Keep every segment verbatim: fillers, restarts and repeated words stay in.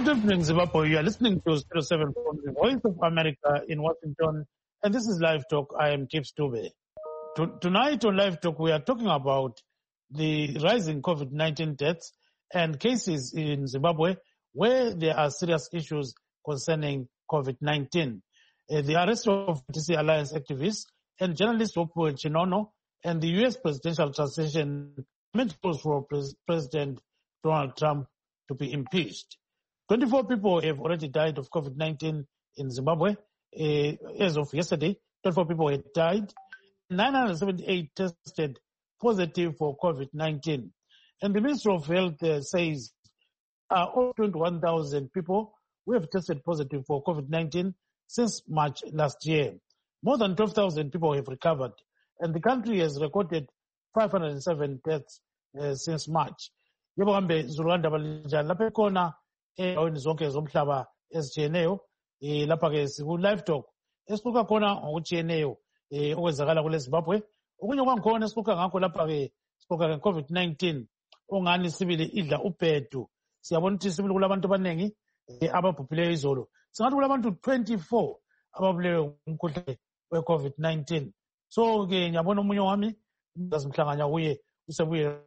Good evening, Zimbabwe. You are listening to zero seven from the Voice of America in Washington, and this is Live Talk. I am Tips Dube. To, tonight on Live Talk, we are talking about the rising COVID nineteen deaths and cases in Zimbabwe where there are serious issues concerning COVID nineteen. Uh, the arrest of T C Alliance activists and journalist Opo Chinono and the U S presidential transition calls for Pres- President Donald Trump to be impeached. twenty-four people have already died of COVID nineteen in Zimbabwe. Uh, as of yesterday, twenty-four people had died. nine hundred seventy-eight tested positive for COVID nineteen. And the Ministry of Health uh, says uh, all twenty-one thousand people who have tested positive for COVID nineteen since March last year. More than twelve thousand people have recovered. And the country has recorded five hundred seven deaths uh, since March. Yebo kambe Zulanda balinjani lapha khona endaweni zonke zomhlaba ezijiyeneyo eh lapha ke siku live talk esikuka khona ngokujiyeneyo eh okwenzakala kule Zimbabwe okunye kwangikhona esikuka ngakho lapha ke sikuka ke COVID nineteen ongani sibili idla ubhedu siyabona ukuthi sibili kulabantu abanengi ababhubhileyo izolo singathi kulabantu twenty-four ababuleyo umkhuhlane we COVID nineteen. So ke ngiyabona umunye wami ngasimhlanganya kuye usebuye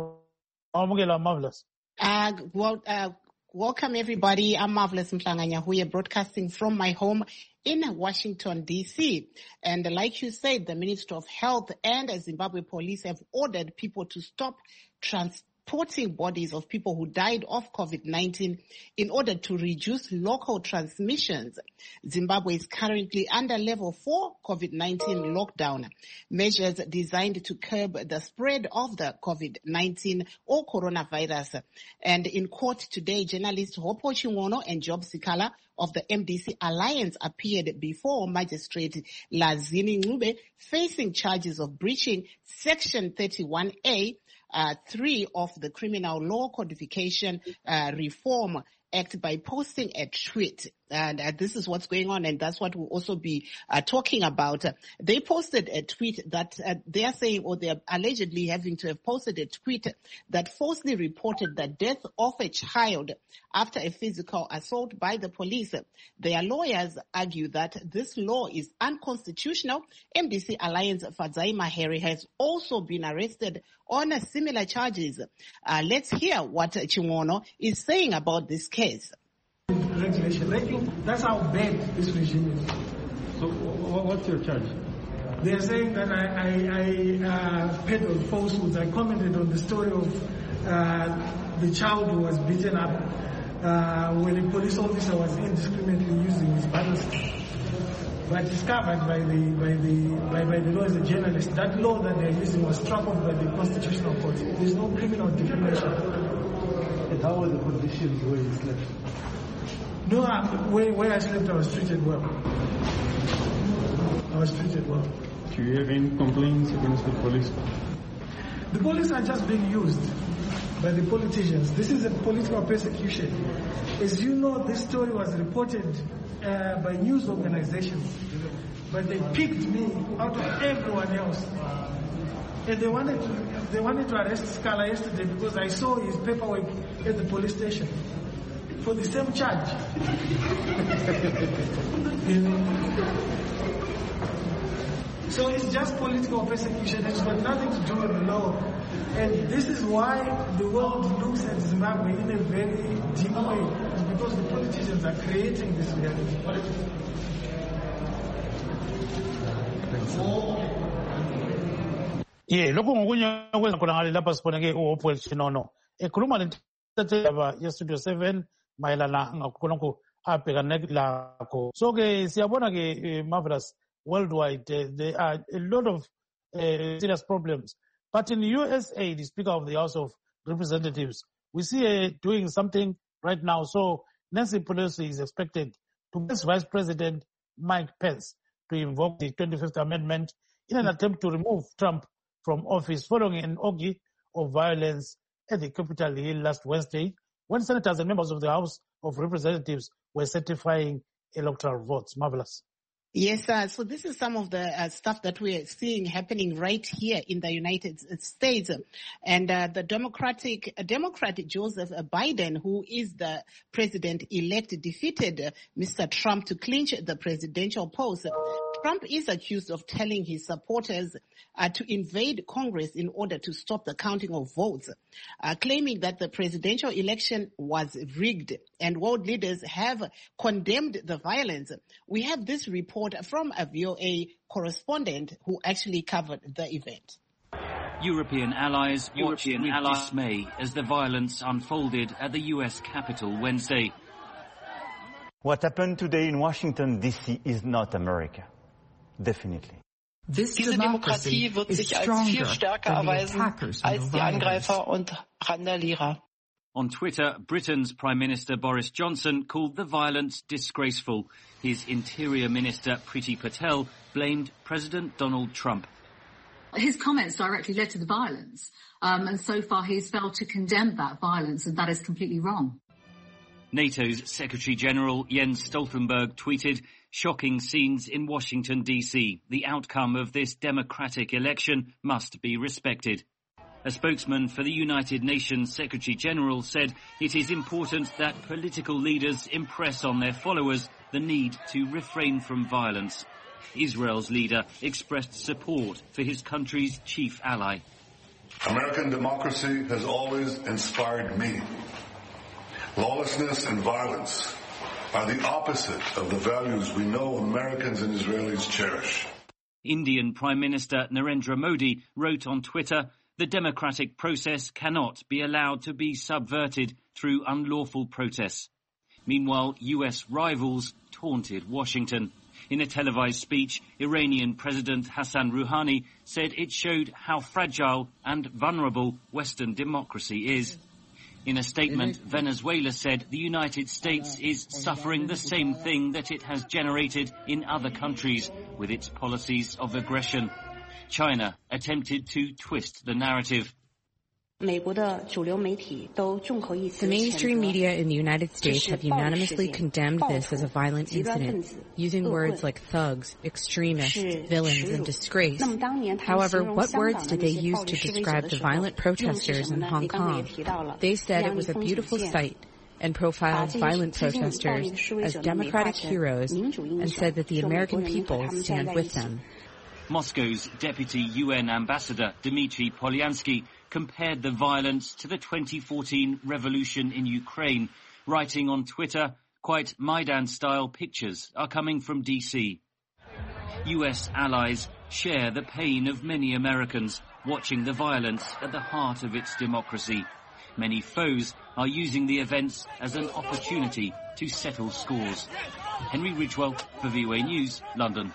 amukela Marvelous. Uh, well, uh, welcome everybody. I'm Marvelous Mhlanganya Huye, broadcasting from my home in Washington, D C. And like you said, the Minister of Health and Zimbabwe police have ordered people to stop transporting bodies of people who died of COVID nineteen in order to reduce local transmissions. Zimbabwe is currently under level four COVID nineteen lockdown, measures designed to curb the spread of the COVID nineteen or coronavirus. And in court today, journalists Opo Chinono and Job Sikala of the M D C Alliance appeared before Magistrate Lazini Ncube, facing charges of breaching Section thirty-one A, uh, three of the Criminal Law Codification uh, Reform Act by posting a tweet. And uh, this is what's going on, and that's what we'll also be uh, talking about. Uh, they posted a tweet that uh, they are saying, or they're allegedly having to have posted a tweet that falsely reported the death of a child after a physical assault by the police. Their lawyers argue that this law is unconstitutional. M D C Alliance Fadzai Mahere has also been arrested on uh, similar charges. Uh, let's hear what Chinono is saying about this case. Regulation. That's how bad this regime is. So, what's your charge? They're saying that I, I, I uh, peddled falsehoods. I commented on the story of uh, the child who was beaten up uh, when a police officer was indiscriminately using his battle stick. But discovered by the by the by, by the law as a journalist, that law that they're using was struck off by the Constitutional Court. There's no criminal defamation. And how were the conditions where you slept? No, I, where, where I slept, I was treated well. I was treated well. Do you have any complaints against the police? The police are just being used by the politicians. This is a political persecution. As you know, this story was reported uh, by news organizations, but they picked me out of everyone else. And they wanted to, they wanted to arrest Scala yesterday because I saw his paperwork at the police station for the same charge. You know? So it's just political persecution. It's got nothing to do with the law. And this is why the world looks at Zimbabwe in a very deep way. It's because the politicians are creating this reality. Yeah, lokho ngokunye okwenza khona ngale lapha sibone ke uOpo Chinono ekhuluma lentethe ya Studio seven mayelana ngakhonokho abhekane lakho. So ke siyabona ke Marvelous worldwide uh, there are a lot of uh, serious problems. But in the U S A, the Speaker of the House of Representatives, we see uh, doing something right now. So Nancy Pelosi is expected to ask Vice President Mike Pence to invoke the twenty-fifth Amendment in an attempt to remove Trump from office following an orgy of violence at the Capitol Hill last Wednesday when senators and members of the House of Representatives were certifying electoral votes. Marvelous. Yes, uh, so this is some of the uh, stuff that we're seeing happening right here in the United States. And uh, the Democratic, uh, Democrat Joseph Biden, who is the president-elect, defeated uh, Mister Trump to clinch the presidential post. Trump is accused of telling his supporters uh, to invade Congress in order to stop the counting of votes, uh, claiming that the presidential election was rigged, and world leaders have condemned the violence. We have this report from a V O A correspondent who actually covered the event. European allies watched with dismay as the violence unfolded at the U S Capitol Wednesday. What happened today in Washington, D C is not America. Definitely. This Diese Demokratie wird sich als viel stärker erweisen als die Angreifer und Randalierer. On Twitter, Britain's Prime Minister Boris Johnson called the violence disgraceful. His Interior Minister Priti Patel blamed President Donald Trump. His comments directly led to the violence, um, and so far he's failed to condemn that violence, and that is completely wrong. NATO's Secretary-General Jens Stoltenberg tweeted, "Shocking scenes in Washington, D C. The outcome of this democratic election must be respected." A spokesman for the United Nations Secretary-General said it is important that political leaders impress on their followers the need to refrain from violence. Israel's leader expressed support for his country's chief ally. American democracy has always inspired me. Lawlessness and violence are the opposite of the values we know Americans and Israelis cherish. Indian Prime Minister Narendra Modi wrote on Twitter, "The democratic process cannot be allowed to be subverted through unlawful protests." Meanwhile, U S rivals taunted Washington. In a televised speech, Iranian President Hassan Rouhani said it showed how fragile and vulnerable Western democracy is. In a statement, Venezuela said the United States is suffering the same thing that it has generated in other countries with its policies of aggression. China attempted to twist the narrative. The mainstream media in the United States have unanimously condemned this as a violent incident, using words like thugs, extremists, villains, and disgrace. However, what words did they use to describe the violent protesters in Hong Kong? They said it was a beautiful sight and profiled violent protesters as democratic heroes and said that the American people stand with them. Moscow's deputy U N ambassador, Dmitry Polyansky, compared the violence to the twenty fourteen revolution in Ukraine, writing on Twitter, quite Maidan-style pictures are coming from D C. U S allies share the pain of many Americans watching the violence at the heart of its democracy. Many foes are using the events as an opportunity to settle scores. Henry Ridgewell for V O A News, London.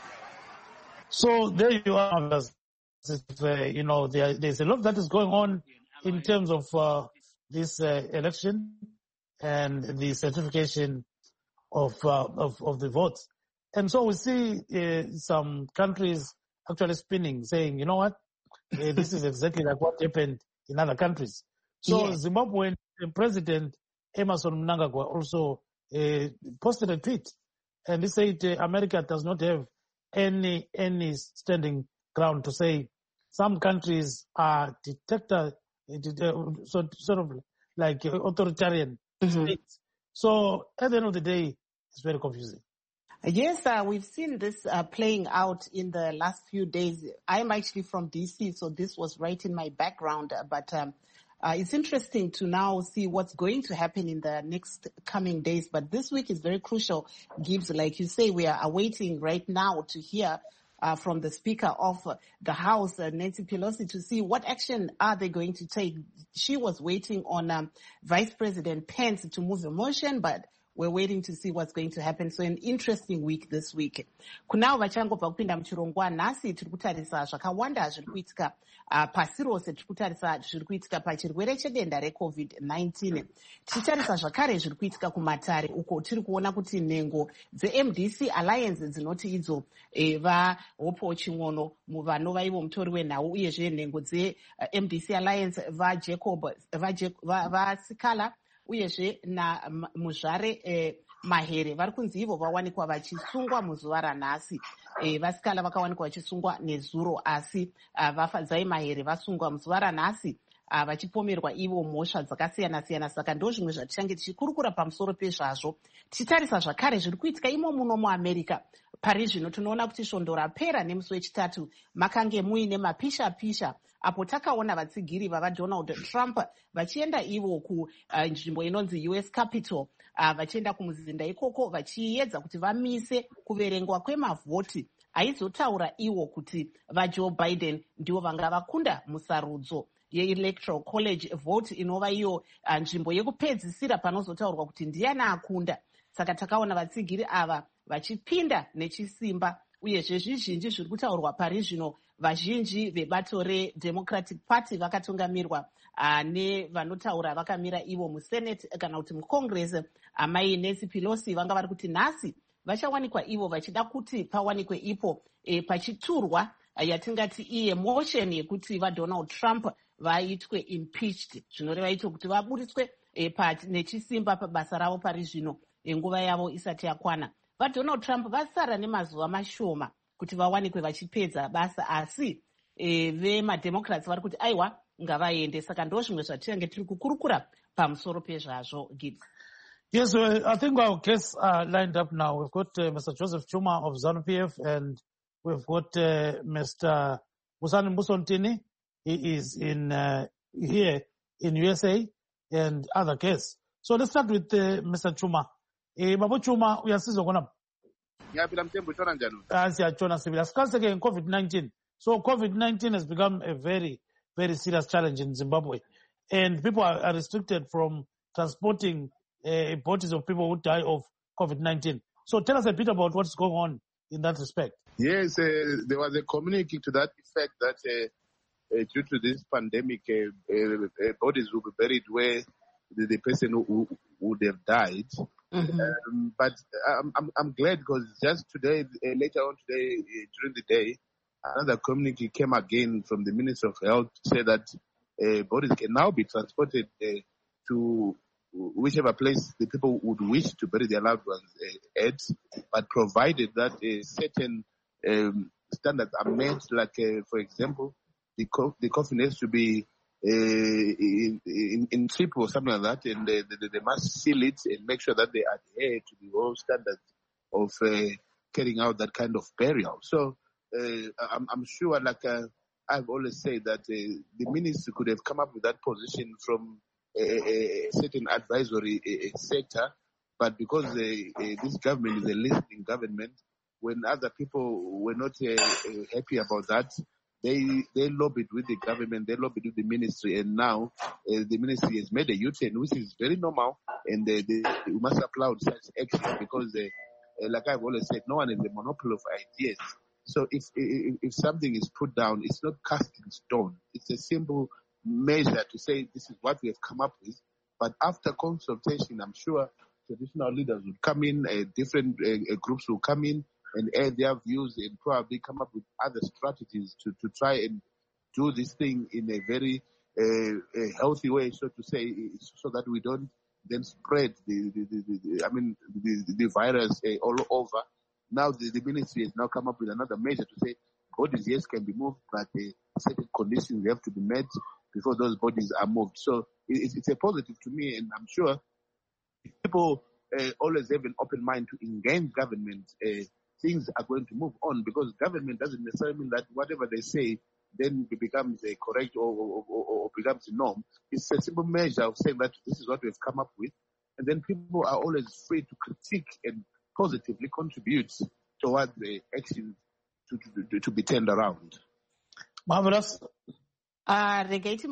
So there you are. Uh, you know, there, there's a lot that is going on in terms of uh, this uh, election and the certification of, uh, of of the votes. And so we see uh, some countries actually spinning, saying, you know what, uh, this is exactly like what happened in other countries. So yeah. Zimbabwean President Emmerson Mnangagwa also uh, posted a tweet, and he said uh, America does not have any any standing ground to say some countries are dictator, so sort of like authoritarian mm-hmm. states. So at the end of the day, it's very confusing. Yes, uh, we've seen this uh, playing out in the last few days. I'm actually from D C, so this was right in my background. But um, uh, it's interesting to now see what's going to happen in the next coming days. But this week is very crucial, Gibbs. Like you say, we are awaiting right now to hear Uh, from the Speaker of uh, the House, uh, Nancy Pelosi, to see what action are they going to take. She was waiting on um, Vice President Pence to move the motion, but we're waiting to see what's going to happen. So an interesting week this week. Kunao vachangobva kupinda muchirongwa nhasi tiri kutarisa zvakawanda zviri kuitika uh, pasi rose, tiri kutarisa zviri kuitika pachirwere chedenda recovid nineteen. Tichitarisa zvakare zviri kuitika kumatare uko tiri kuona kuti nhengo dze-M D C Alliance dzinoti idzo eh, vahopo ching'ono vanova ivo mutori wenhau uyezve nhengo dze-M D C Alliance vaJacob vasikala uyezve na muzvare eh, mahere vari kunzi ivo vawanikwa vachisungwa muzuva ranhasi. E, vasikana vakawanikwa vachisungwa nezuro, asi uh, vafadzai mahere vasungwa muzuva ranhasi uh, vachipomerwa ivo mhosva dzakasiyana-siyana. Saka ndo zvimwe zvatichange tichikurukura pamusoro pezvazvo, tichitarisa zvakare zviri kuitika imo muno muamerica. Pari zvino tinoona kuti svondo rapera nemusi wechitatu makange muine mapisha-pisha, apo takaona vatsigiri vavaDonald Trump vachienda ivo kunzvimbo uh, inonzi U S Capitol, uh, vachienda kumuzinda ikoko vachiedza kuti vamise kuverengwa kwemavhoti aizotaura iwo kuti vaJoe Biden ndivo vanga vakunda musarudzo yeElectoral College vote inova iyo uh, nzvimbo yekupedzisira panozotaurwa kuti ndiani akunda. Saka takaona vatsigiri ava vachipinda nechisimba, uyezve zvizhinji zviri kutaurwa pari zvino. Vazhinji vebato reDemocratic Party vakatungamirwa uh, nevanotaura vakamira ivo muSenate kana kuti muCongress, amai Nancy Pelosi vanga vari kuti nhasi vachawanikwa ivo vachida kuti pawanikwe ipo e, pachiturwa uh, yatingati iye motion yekuti vaDonald Trump vaitwe impeached, zvinoreva ito kuti vaburitswe e, nechisimba pabasa ravo pari zvino e, nguva yavo isati yakwana. VaDonald Trump vasara nemazuva mashoma kuti vawanikwe vachipedza basa, asi e, vemademocrats vari kuti aiwa ngavaende. Saka ndo zvimwe zvatinenge tiri kukurukura pamusoro pezvazvo. Gibbs. Yes, well, I think our guests are lined up now. We've got uh, Mister Joseph Chuma of ZANU P F, and we've got uh, Mister Musani Musontini. He is in uh, here in U S A, and other guests. So let's start with uh, Mister Chuma. Eh, Babu Chuma, uyasizwa khona? Ngiyapila mthembu tshona njani? Asiyatshona sibila. Sikase ke COVID nineteen. So COVID nineteen has become a very, very serious challenge in Zimbabwe, and people are, are restricted from transporting uh, bodies of people who die of COVID nineteen. So tell us a bit about what's going on in that respect. Yes, uh, there was a communique to that effect that uh, uh, due to this pandemic, uh, uh, uh, bodies will be buried where the, the person who, who would have died. Mm-hmm. Um, but I'm, I'm, I'm glad because just today, uh, later on today, uh, during the day, another communique came again from the Minister of Health to say that uh, bodies can now be transported uh, to whichever place the people would wish to bury their loved ones uh, at, but provided that uh, certain um, standards are met, like, uh, for example, the, co- the coffin has to be uh, in, in, in triple or something like that, and they, they, they must seal it and make sure that they adhere to the whole standards of uh, carrying out that kind of burial. So uh, I'm, I'm sure, like uh, I've always said, that uh, the minister could have come up with that position from a, a certain advisory a, a sector, but because uh, uh, this government is a listening government, when other people were not uh, uh, happy about that, they they lobbied with the government, they lobbied with the ministry, and now uh, the ministry has made a U-turn, which is very normal, and uh, they, we must applaud such action because, uh, uh, like I've always said, no one is the monopoly of ideas. So if, if if something is put down, it's not cast in stone. It's a simple measure to say this is what we have come up with. But after consultation, I'm sure traditional leaders will come in, uh, different uh, groups will come in and air their views and probably come up with other strategies to, to try and do this thing in a very uh, a healthy way, so to say, so that we don't then spread the, the, the, the I mean, the, the virus uh, all over. Now the, the ministry has now come up with another measure to say bodies, yes, can be moved, but uh, certain conditions have to be met before those bodies are moved. So it, it's a positive to me, and I'm sure people uh, always have an open mind to engage government. Uh, things are going to move on, because government doesn't necessarily mean that whatever they say then it becomes a correct or, or, or, or becomes a norm. It's a simple measure of saying that this is what we've come up with, and then people are always free to critique and positively contribute towards the action to, to, to be turned around. Marvelous. Uh,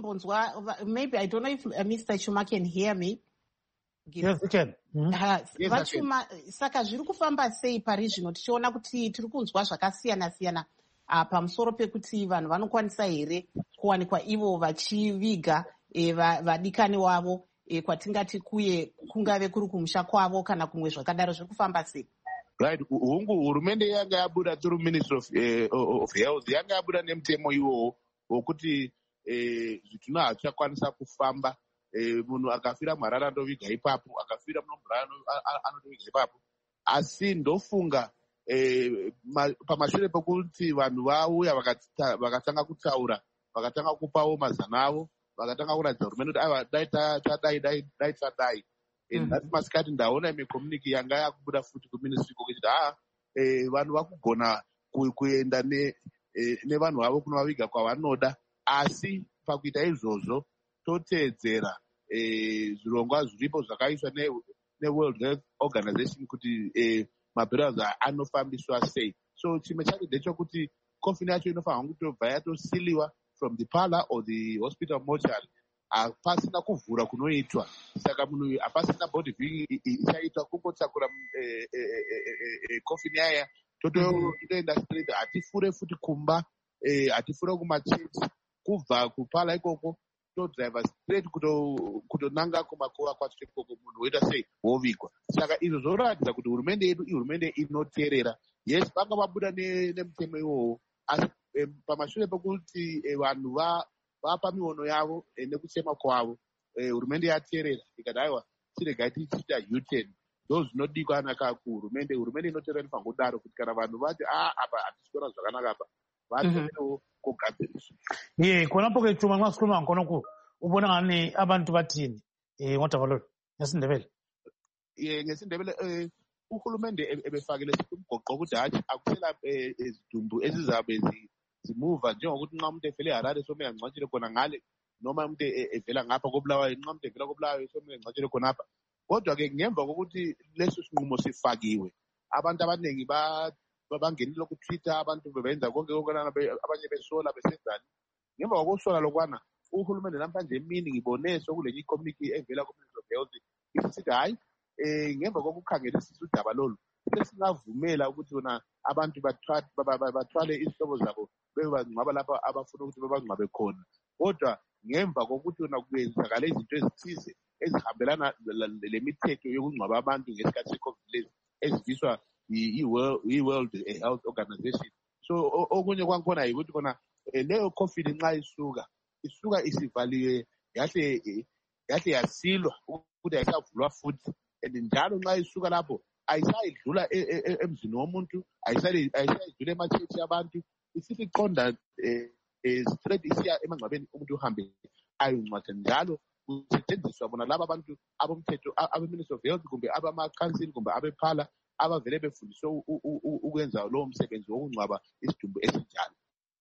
maybe, I don't know if uh, Mister Chuma can hear me. Yes, we can. Mm-hmm. Uh, yes, Vachuma, saka zviri kufamba sei pari zvino tichiona kuti tiri kunzwa zvakasiyana siyana uh, pamusoro pekuti vanhu vanokwanisa here kuwanikwa ivo vachiviga eh, vadikani wavo eh, kwatingati kuye kungave kuri kumusha kwavo kana kumwe zvakadaro, zviri kufamba sei? Right, hungu hurumende yanga yabuda through Ministry of, uh, of Health yanga yabuda nemutemo iwowo wokuti eh, zvitunha hazvichakwanisa kufamba munhu akafira mharara andoviga ipapo, akafira munomburara anoviga ipapo. Asi ndofunga pamashure pekuti vanhu vauya vakatanga kutaura, vakatanga kupawo mazano avo, vakatanga kuratidza hurumende kuti dai dai dai tadai. Nhasi masikati ndaona imwe community yanga yakubuda futi kuministry kokuti haa vanhu vakugona kuenda nevanhu vavo kunovaviga kwavanoda, asi pakuita izvozvo toteedzera zvirongwa zviripo zvakaiswa neWorld Health Organization kuti maburials anofambiswa sei. So chimwe chacho ndechekuti coffin yacho inofanira kutobva yatosiliwa from the parlor or the hospital mortuary, hapasina kuvhura kunoitwa. Saka munhu hapasina body viewing ichaitwa, kungotakura coffin yaya totoenda straight. Hatifure futi kumba, hatifure kumachechi, kubva kupala ikoko todriva straight kutonanga kumakova kwacho ikoko munhu woita sei wovigwa. Saka izvo zvoratidza kuti hurumende yedu ihurumende inoteerera. Yes, vanga vabuda nemutemo iwowo, asi pamashure pekuti vanhu vapa miono yavo nekusema kwavo, hurumende yateerera ikati aiwa tiregai tichita U-turn. Ndo zvinodikanwa kuhurumende. Hurumende inoteerera inofanira kudaro kuti kana vanhu vati apa hatisi kuona zvakanaka apa vateererewo kogadziriswa. Ye khonapo ke chuma masikhuluma khonokho ubona ngani abantu bathini eh ngodabalolo ngesindebele. Ye ngesindebele uhulumende ebefakile umgoqo ukuthi hathi akusela izidumbu ezizabe zimuva njengokuthi nxa umuntu evele eHarare somele angcwatshele khona ngale, noma umuntu evela ngapha koBulawayo nxa umuntu evela koBulawayo somele angcwatshele khonapha. Kodwa-ke ngemva kokuthi leso sinqumo sifakiwe, abantu abaningi bangenile ku-Twitter, abantu bebenza konke konke, abanye besola besenzani. Ngemva kokusola lokwana uhulumende namhlanje emini ngibone sokulenye committee evela ku-Ministry of Health isithi hayi ngemva kokukhangelisisa udaba lolu sesingavumela ukuthi wona abantu bathwale izihlobo zabo bebangcwaba lapha abafuna ukuthi bebangcwabe khona. Kodwa ngemva kokuthi wona kwenzakala izinto ezithize ezihambelana lemithetho yokungcwaba abantu ngesikhathi se-COVID eziviswa yi-World Health Organization. So okunye kwangikhona yikuthi khona leyo coffin nxa isuka isuka isivaliwe yahle yahle yasilwa ukuthi ayisavulwa futhi, and njalo nxa isuka lapho ayisayidlula emzini womuntu, ayisayidlula emachechi abantu, isithi iqonda straight isiya emangcwabeni umuntu uhambe ayongcwatha. Njalo kusetshenziswa bona laba abantu abomthetho abe-Ministry of Health kumbe abama-council kumbe abephala abavele befundiswe ukwenza lowo msebenzi wokungcwaba isidumbu esinjalo.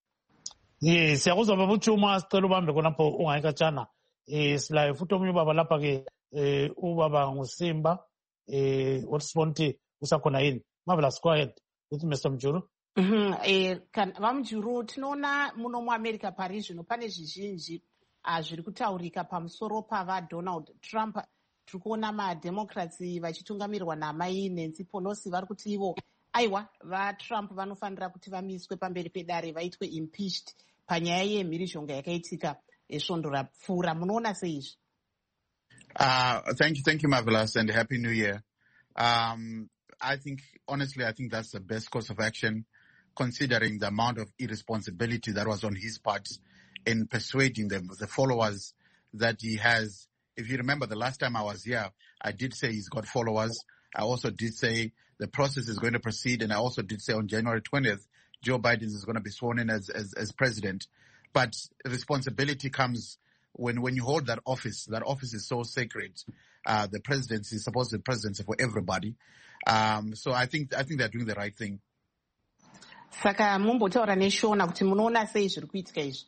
Ye siyakuzwa baba uChuma, sicela ubambe khonapho ungayikatshana. Eh silayo futhi omunye ubaba lapha ke eh ubaba nguSimba eh wathi usakhona yini. Marvelous, go ahead with Mister Mjuru. Mhm eh kan vamjuru tinoona muno muAmerica Paris zvino pane zvizhinji zviri kutaurika pamusoro pava Donald Trump. Tiri kuona mademocrats vachitungamirirwa naMai Nancy Pelosi vari kuti ivo aiwa vaTrump vanofanira kuti vamiswe pamberi pedare vaitwe impeached panyaya yemhirizhonga yakaitika esvondo rapfuura. Munoona seizvi? Uh, thank you, thank you, Marvelous, and Happy New Year. Um, I think, honestly, I think that's the best course of action, considering the amount of irresponsibility that was on his part in persuading them, the followers that he has. If you remember the last time I was here, I did say he's got followers. I also did say the process is going to proceed, and I also did say on January twentieth, Joe Biden is going to be sworn in as, as, as president. But responsibility comes when, when you hold that office. That office is so sacred. Uh, the presidency is supposed to be presidency for everybody. Um, so I think, I think they're doing the right thing. Saka mumbotaura neshona kuti munoona sei zviri kuitika izvi?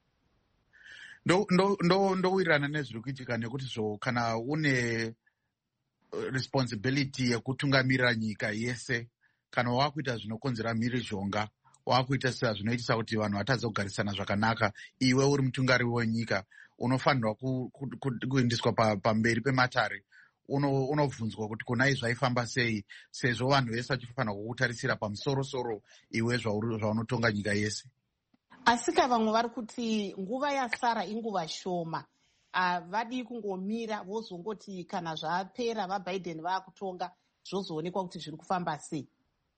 ndo ndo ndo ndowirirana nezviri kuitika nekuti zvo kana une responsibility yekutungamirira nyika yese, kana wakuita zvinokonzera mhirizhonga, wakuita zvinoitisa kuti vanhu vatadze kugarisana zvakanaka, iwe uri mutungamiri wenyika unofanirwa kuendeswa pamberi pematare, unobvunzwa kuti kuna izvi zvaifamba sei, sezvo vanhu vese vachifanirwa kukutarisira pamusoro-soro iwe zvaunotonga nyika yese. Asika vamwe vari kuti nguva yasara inguva shoma. Vadi kungomira vozongoti kana zvapera vaBiden vakutonga zvozoonekwa kuti zviri kufamba sei.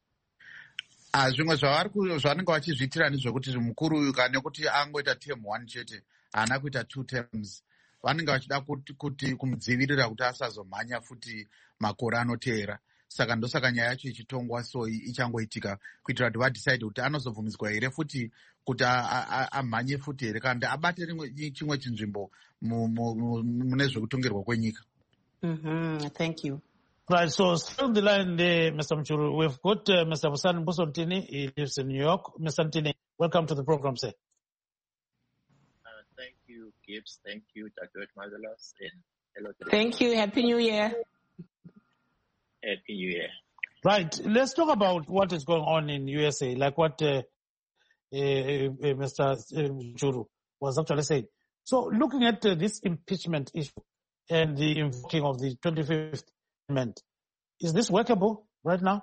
Zvimwe zvavanenge vachizviitira ndezvekuti mukuru uyu kana kuti angoita term one chete, haana kuita two terms. vanenge vachida kuti, kuti kumudzivirira kuti asazomhanya futi makore anoteera. Saka ndosaka nyaya yacho ichitongwa so ichangoitika kuitira kuti vadecide kuti anozobvumidzwa here futi kuti amhanye futi here kana abate chimwe chinzvimbo mune zvekutongerwa kwenyika. Mm-hmm. Thank you. Right, so stay on the line there, Mister Mchuru. We've got uh, Mister Busani Mbuso-Ntini. He lives in New York. Mister Ntini, welcome to the program, sir. Uh, thank you, Gibbs. Thank you, Doctor Marvelous. And hello to Thank you. Happy New Year. Happy New Year. Right, let's talk about what is going on in U S A, like what uh, uh, uh, Mister Mchuru was actually saying. So looking at uh, this impeachment issue and the invoking of the twenty-fifth Amendment, is this workable right now?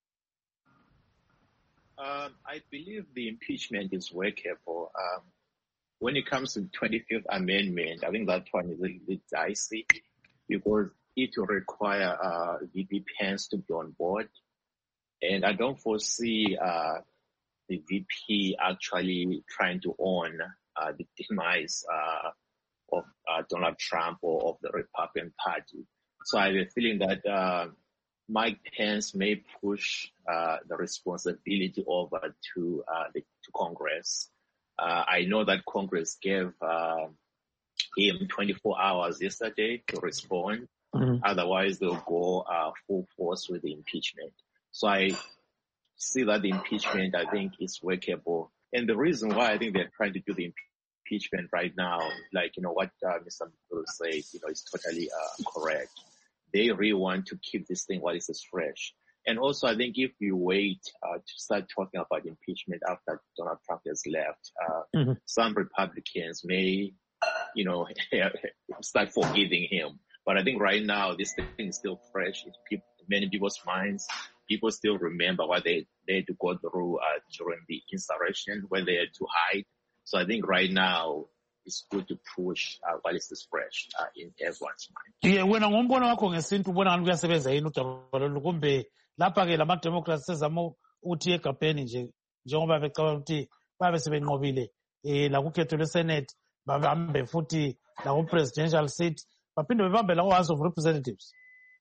Um, I believe the impeachment is workable. Um, when it comes to the twenty-fifth Amendment, I think that one is a little bit dicey because it will require uh, V P Pence to be on board. And I don't foresee uh, the V P actually trying to own uh, the demise uh, of uh, Donald Trump or of the Republican Party. So I have a feeling that uh, Mike Pence may push uh, the responsibility over to uh, the to Congress. Uh, I know that Congress gave uh, him twenty-four hours yesterday to respond. Mm-hmm. Otherwise, they'll go uh, full force with the impeachment. So I see that the impeachment, I think, is workable. And the reason why I think they're trying to do the impeachment right now, like, you know, what uh, Mister Mchuru said, you know, is totally uh, correct. They really want to keep this thing while it's fresh. And also, I think if you wait uh, to start talking about impeachment after Donald Trump has left, uh, mm-hmm. some Republicans may, you know, start forgiving him. But I think right now, this thing is still fresh in people, many people's minds. People still remember what they, they had to go through uh, during the insurrection, where they had to hide. So I think right now, it's good to push uh, while it's still fresh uh, in everyone's mind. Yeah, when ngombono wakho ngesintu ubona ngani kuyasebenza yini udaba lolu kumbe lapha ke lama Democrats sezama uthi egabheni nje njengoba becabanga ukuthi babe sebenqobile eh la kukhetho lweSenate babambe futhi la ku presidential seat baphinde bebambe la House of Representatives.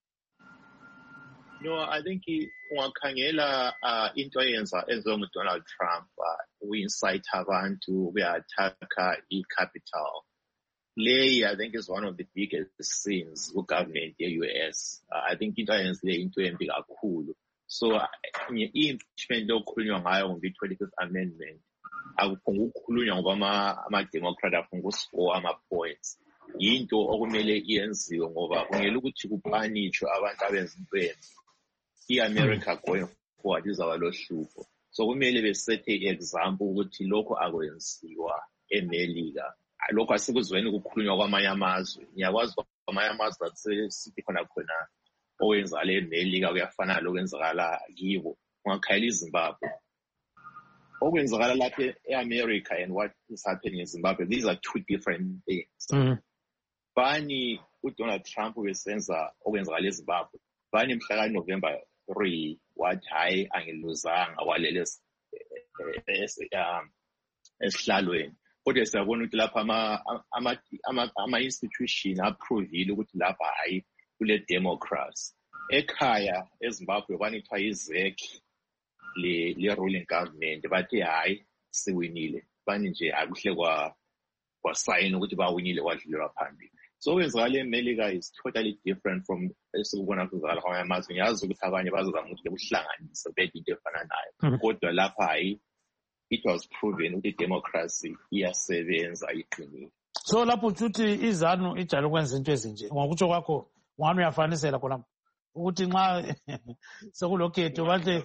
No, I think ungakhangela uh, into eyenza enziwe nguDonald Trump uh, we-incite abantu we-attack i-capital. Le, I think, is one of the biggest sins ku-government ye-U S. Uh, I think into eyenzile into embi kakhulu. So i-impeachment lokhulunywa ngayo nge-twenty-fifth Amendment akuphunga ukukhulunywa ngoba ama-Democrat aphunga ukuscore ama-points. Yinto okumele iyenziwe ngoba kungela ukuthi kupanishwe abantu abenza into embi. I-America going forward izaba lohlupho. So kumele besethe i-example ukuthi lokho akwenziwa eMelika. Lokho asikuzweni ukukhulunywa kwamanye amazwe. Ngiyakwazi kwamanye amazwe sithi khona khona owenzakala eMelika kuyafana lokwenzakala kibo. Ungakhayela iZimbabwe. Okwenzakala lapha e-America and what is happening in Zimbabwe, these are two different things. Mm-hmm. Bani uDonald Trump wesenza okwenzakala eZimbabwe. Bani mhla November three wathi hayi angiluzanga walele esihlalweni. Kodwa siyabona ukuthi lapha ama ama ama institution approvile ukuthi lapha hayi kule Democrats. Ekhaya eZimbabwe banithwa yiZEC le le ruling government bathi hayi siwinile. Bani nje akuhle kwa kwa sign ukuthi bawinile kwadlulwa phambili. So wenzakala eMelika is totally different from esikubona kuzakala kwamanye amazwe. Ngiyazi ukuthi abanye bazozama ukuthi ukuhlanganisa bethi into efana nayo. Kodwa lapha hayi it was proven ukuthi democracy iyasebenza iqinile. So lapho uthi izanu ijalo kwenza into ezinje. Ngokutsho kwakho ngani uyafanisela khona ukuthi nxa sekulokhetho bathi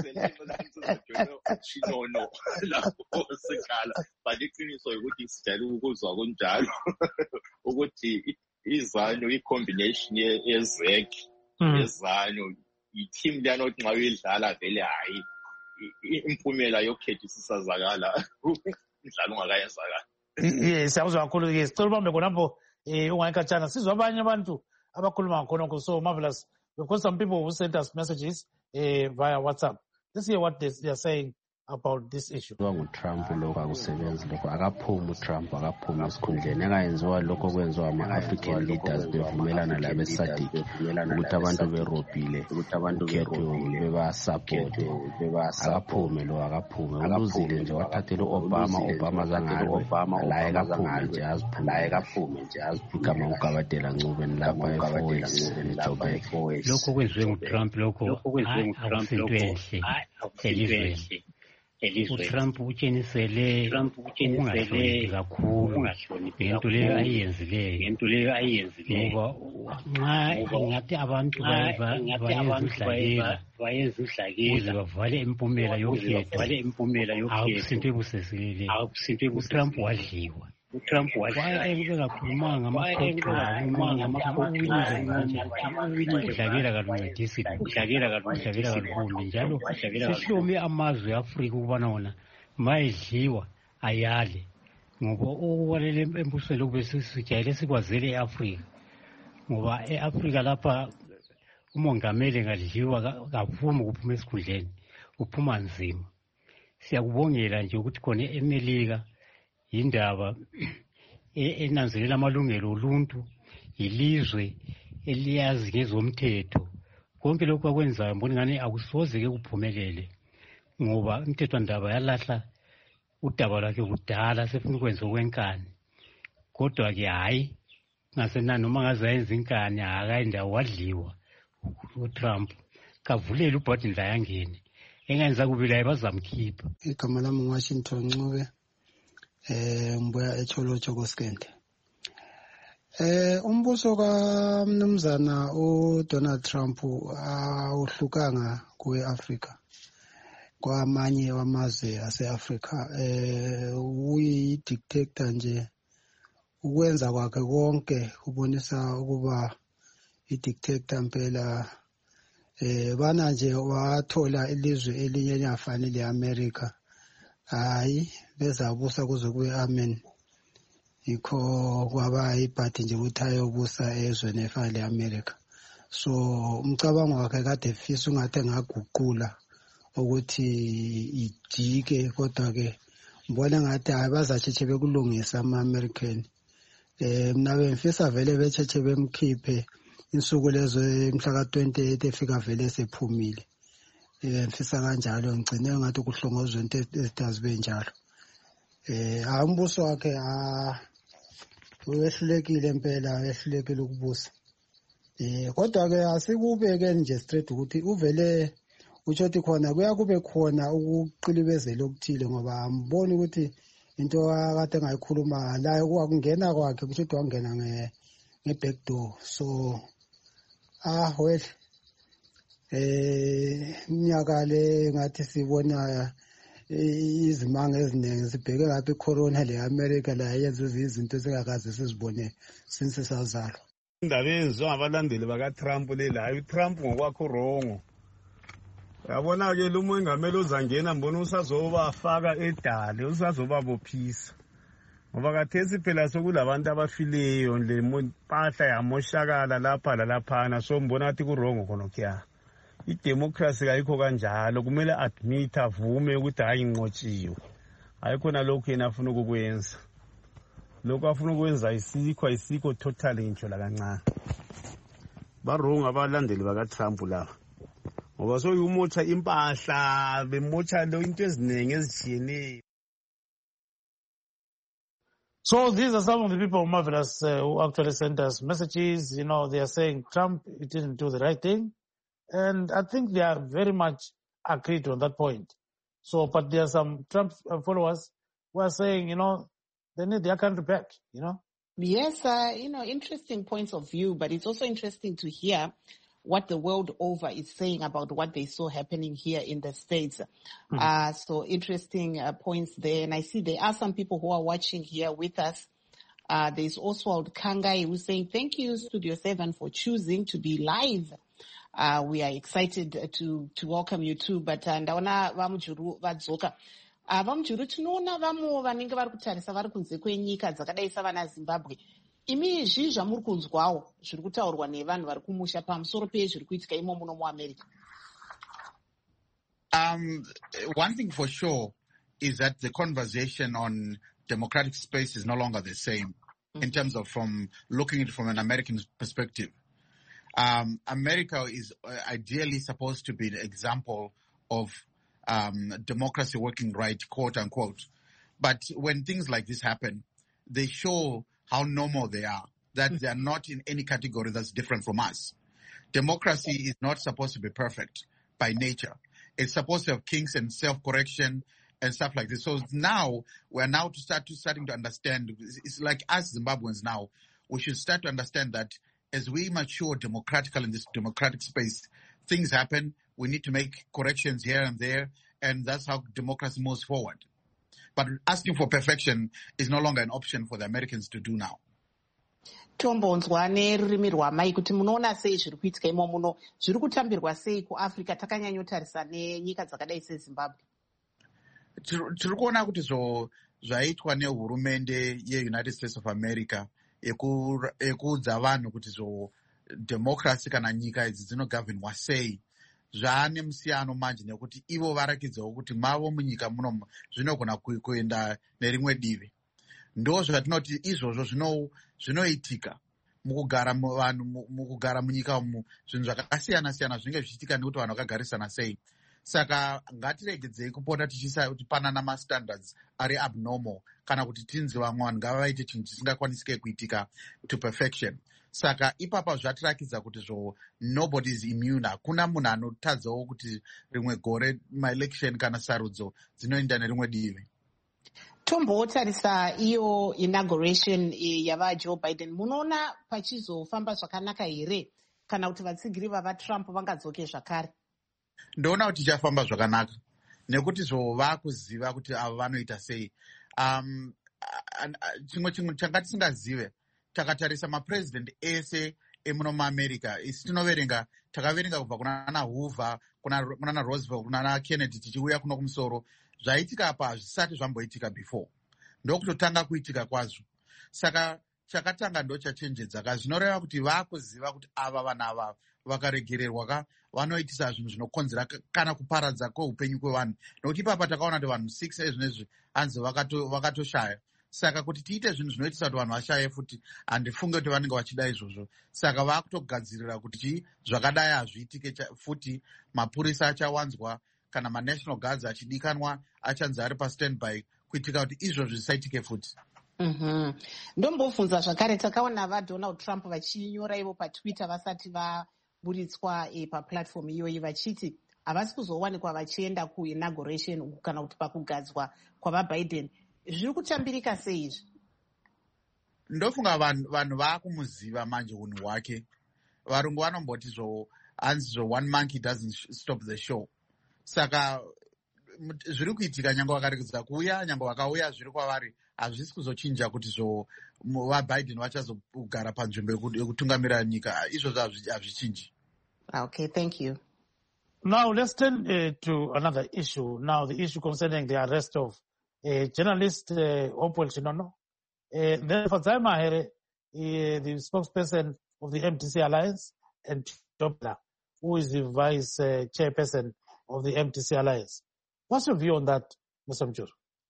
no no lapho sikhala but iqiniso ukuthi sijalo ukuzwa kunjalo ukuthi izanu i-combination ye-ZEC yezanu i-team liyanothi nxa uyidlala vele hayi impumela yokhetho isisazakala umdlalo ungakayenzakala. Yes, siyakuzwa kakhulu ke sicela ubambe khonapho eh ungayikhatshana sizwa abanye abantu abakhuluma ngakhona. So marvelous. We've got some people who sent us messages uh, via WhatsApp. Let's hear what they, they are saying about this issue. Trump lokho akusebenzi lokho akaphumi Trump akaphumi esikhundleni engayenziwa lokho kwenziwa ama-African leaders bevumelana labe SADC ukuthi abantu berobhile ukuthi abantu berobhile bebasupport akaphumi lo akaphumi uluzile nje wathathela Obama Obama zangalo Obama la ekaphumi nje aziphuma ekaphumi nje azigama ukabadela ncubeni lapha eForex eJoburg lokho kwenziwe nguTrump lokho kwenziwe nguTrump lokho elizweni uTrump utshenisele ukungahloniphi kakhulu ngento leyo ayenzileyo ngento leyo ayenzileyo ngoba nxa ingathi abantu bayenza udlakela ukuze bavale impumela yokhetho akusinto ebuseseleleyo uTrump wadliwa uTrump wayengakhulumanga udlakela kaluncedisi udlakela kalukhulu njalo sesihlome amazwe e-Afrika ukubana wona mayedliwa ayale ngoba okubalele embusweni lokube sijayele sikwazele e-Afrika ngoba e-Afrika lapha umongameli ngadliwa kaphuma ukuphuma esikhundleni uphuma nzima. Siyakubongela nje ukuthi khona eMelika indaba enanzelela amalungelo oluntu ilizwe eliyazi ngezomthetho konke lokho akwenzayo mbona ngani akusoze ke kuphumelele ngoba umthetho ndaba yalahla udaba lwakhe kudala sefuna ukwenza okwenkani kodwa ke hayi ngasenani noma ngaze ayenza inkani akayindawo wadliwa uTrump kavulela ubutton la yangene engenza kubila bazamkhipha. Igama lami Washington Ncube eh mbuya eCholocho koSkende. Eh umbuso kaMnumzana uDonald Trump awuhlukanga kueAfrika kwamanye wamazwe aseAfrika eh uyi dictator nje ukwenza kwakhe konke ubonisa ukuba idictator impela eh bana nje wathola ilizwe elinye elingafani leAmerica hayi bezabusa kuze kuye amen ikho kwaba ibhathi nje ukuthi ayobusa ezweni efana leAmerica so umcabango wakhe kade efisa ungathi ngaguqula ukuthi ijike kodwa ke mbona ngathi abazatsheche bekulungisa ama-American eh mina bemfisa vele betsheche bemkhiphe insuku lezo mhla ka twenty-eight efika vele sephumile eh mfisa kanjalo ngicine ngathi kuhlongozwe into ezidazibe njalo eh umbuso wakhe a wehlulekile impela wehlulekile ukubusa eh kodwa ke asikubeke nje straight ukuthi uvele utshothi khona kuya kube khona ukuqilibezela okuthile ngoba amboni ukuthi into akade ngayikhuluma la kungena kwakhe kuthi wangena nge ngeback door so ah well eh minyaka le ngathi sibona izimanga eziningi sibheke lapha icorona leAmerica la yenza izinto ezingakaze sizibone since sazalwa. Indaba yenziwa ngabalandeli bakaTrump le la uTrump ngokwakho wrong. Yabona ke lo mongameli ozangena mbona usazobafaka edale usazoba bophisa ngoba kathesi phela sokulabantu abafileyo le mpahla yamoshakala lapha lalaphana so mbona athi kurongo khona kya idemocracy ayikho kanjalo kumele admit avume ukuthi hayi inqotshiwe ayikho nalokho yena afuna ukukwenza lokho afuna ukwenza isikho isikho totally nje la kancane baronga abalandeli bakaTrump la ngoba so yumocha impahla bemocha lo into eziningi ezijiyene. So these are some of the people, Marvelous, uh, who actually sent us messages. You know, they are saying Trump didn't do the right thing. And I think they are very much agreed on that point. So, but there are some Trump followers who are saying, you know, they need their country back, you know. Yes, uh, you know, interesting points of view, but it's also interesting to hear what the world over is saying about what they saw happening here in the States. Mm-hmm. Uh, so interesting uh, points there. And I see there are some people who are watching here with us. Uh, there's Oswald Kangai who's saying, thank you, Studio seven, for choosing to be live. Uh, we are excited to, to welcome you too. But, ndaona vamujuru vadzoka. Uh, vamujuru tinoona vamwe vanenge vari kutarisa vari kunze kwenyika dzakadai savana Zimbabwe. Imi zvi zvamuri kunzwawo zviri kutaurwa nevanhu vari kumusha pamusoro pezviri kuitika imo muno muAmerica. Um, one thing for sure is that the conversation on democratic space is no longer the same mm-hmm. in terms of from looking at it from an American perspective. Um, America is ideally supposed to be the example of um, democracy working right, quote unquote. But when things like this happen, they show how normal they are, that mm-hmm. they are not in any category that's different from us. Democracy is not supposed to be perfect by nature. It's supposed to have kinks and self-correction and stuff like this. So now we're now to start to starting to understand. It's like us Zimbabweans now, we should start to understand that as we mature democratically in this democratic space, things happen. We need to make corrections here and there, and that's how democracy moves forward. But asking for perfection is no longer an option for the Americans to do now. Tombonzwa nerurimi rwamai kuti munoona sei zviri kuitika imo muno zviri kutambirwa sei kuAfrica takanyanyotarisa nenyika dzakadai seZimbabwe. Tiri kuona kuti zvaitwa nehurumende yeUnited States of America ekuudza vanhu kuti zvo democracy kana nyika idzi dzinogovernwa sei zvaane musiyano manje nekuti ivo varakidzawo kuti mavo munyika muno zvinogona kuenda nerimwe divi. Ndo zvatinoti izvozvo zvinoitika mukugara vanhu mukugara munyika umu zvinhu zvakasiyana siyana zvinenge zvichiitika nekuti vanhu vakagarisana sei. Saka ngatiregedzei kupota tichiisa kuti pana namastandards ari abnormal kana kuti tinzi vamwe vanhu ngavaite chinhu chisingakwanisike kuitika to perfection. Saka ipapa zvatirakidza kuti zvo nobody is immune. Hakuna munhu anotadzawo kuti rimwe gore maelection kana sarudzo dzinoenda nerimwe divi. Tombotarisa iyo inauguration yava Joe Biden, munoona pachizofamba zvakanaka here kana kuti vatsigiri vava Trump vangadzoke zvakare? Ndoona kuti chafamba zvakanaka nekuti zvo vakuziva kuti avo vanoita sei. Um, chimwe chimwe changa tisingazive takatarisa mapresident ese emuno muAmerica isi tinoverenga takaverenga kubva kunana Hoover kunana Roosevelt kunana Kennedy tichiuya kuno kumusoro zvaitika apa hazvisati zvamboitika before ndokutotanga kuitika kwazvo. Saka chakatanga ndo chachenjedza ka zvinoreva kuti vakuziva kuti ava vana ava vakaregererwa ka vanoitisa zvinhu zvinokonzera kana kuparadza kweupenyu kwevanhu nokuti ipapa takaona kuti vanhu six ezvinezvi hanzi vakatoshaya. Saka kuti tiite zvinhu zvinoitisa kuti vanhu vashaye futi handifunge kuti vanenge vachida izvozvo. Saka vakutogadzirira kuti zvakadai hazviitike futi. Mapurisa achawanzwa kana maNational Guards achidikanwa achanzi ari pastandby kuitika kuti izvozvo zvisaitike futi. Mhm. Ndombobvunza zvakare takaona vaDonald Trump vachinyora ivo paTwitter vasati vaburitswa paplatform iyoyi vachiti havasi kuzowanikwa vachienda kuinauguration kana kuti pakugadzwa kwavaBiden. Zviri kutambirika sei izvi? Ndofunga vanhu vakumuziva manje unhu hwake. Varungu vanomboti zvo hanzi zvo one monkey doesn't stop the show. Saka zviri kuitika nyange vakaregedza kuuya nyange vakauya zviri kwavari hazvisi kuzochinja kuti zvo vaBiden vachazogara panzvimbo yekutungamirira nyika. Izvozvo hazvichinji. Okay, thank you. Now let's turn uh, to another issue. Now the issue concerning the arrest of uh, journalist uh, Hopewell Chinono. Uh, then Fadzayi Mahere, uh, the spokesperson of the M T C Alliance, and Topla, who is the vice uh, chairperson of the M T C Alliance. What's your view on that, Mister Mchuru?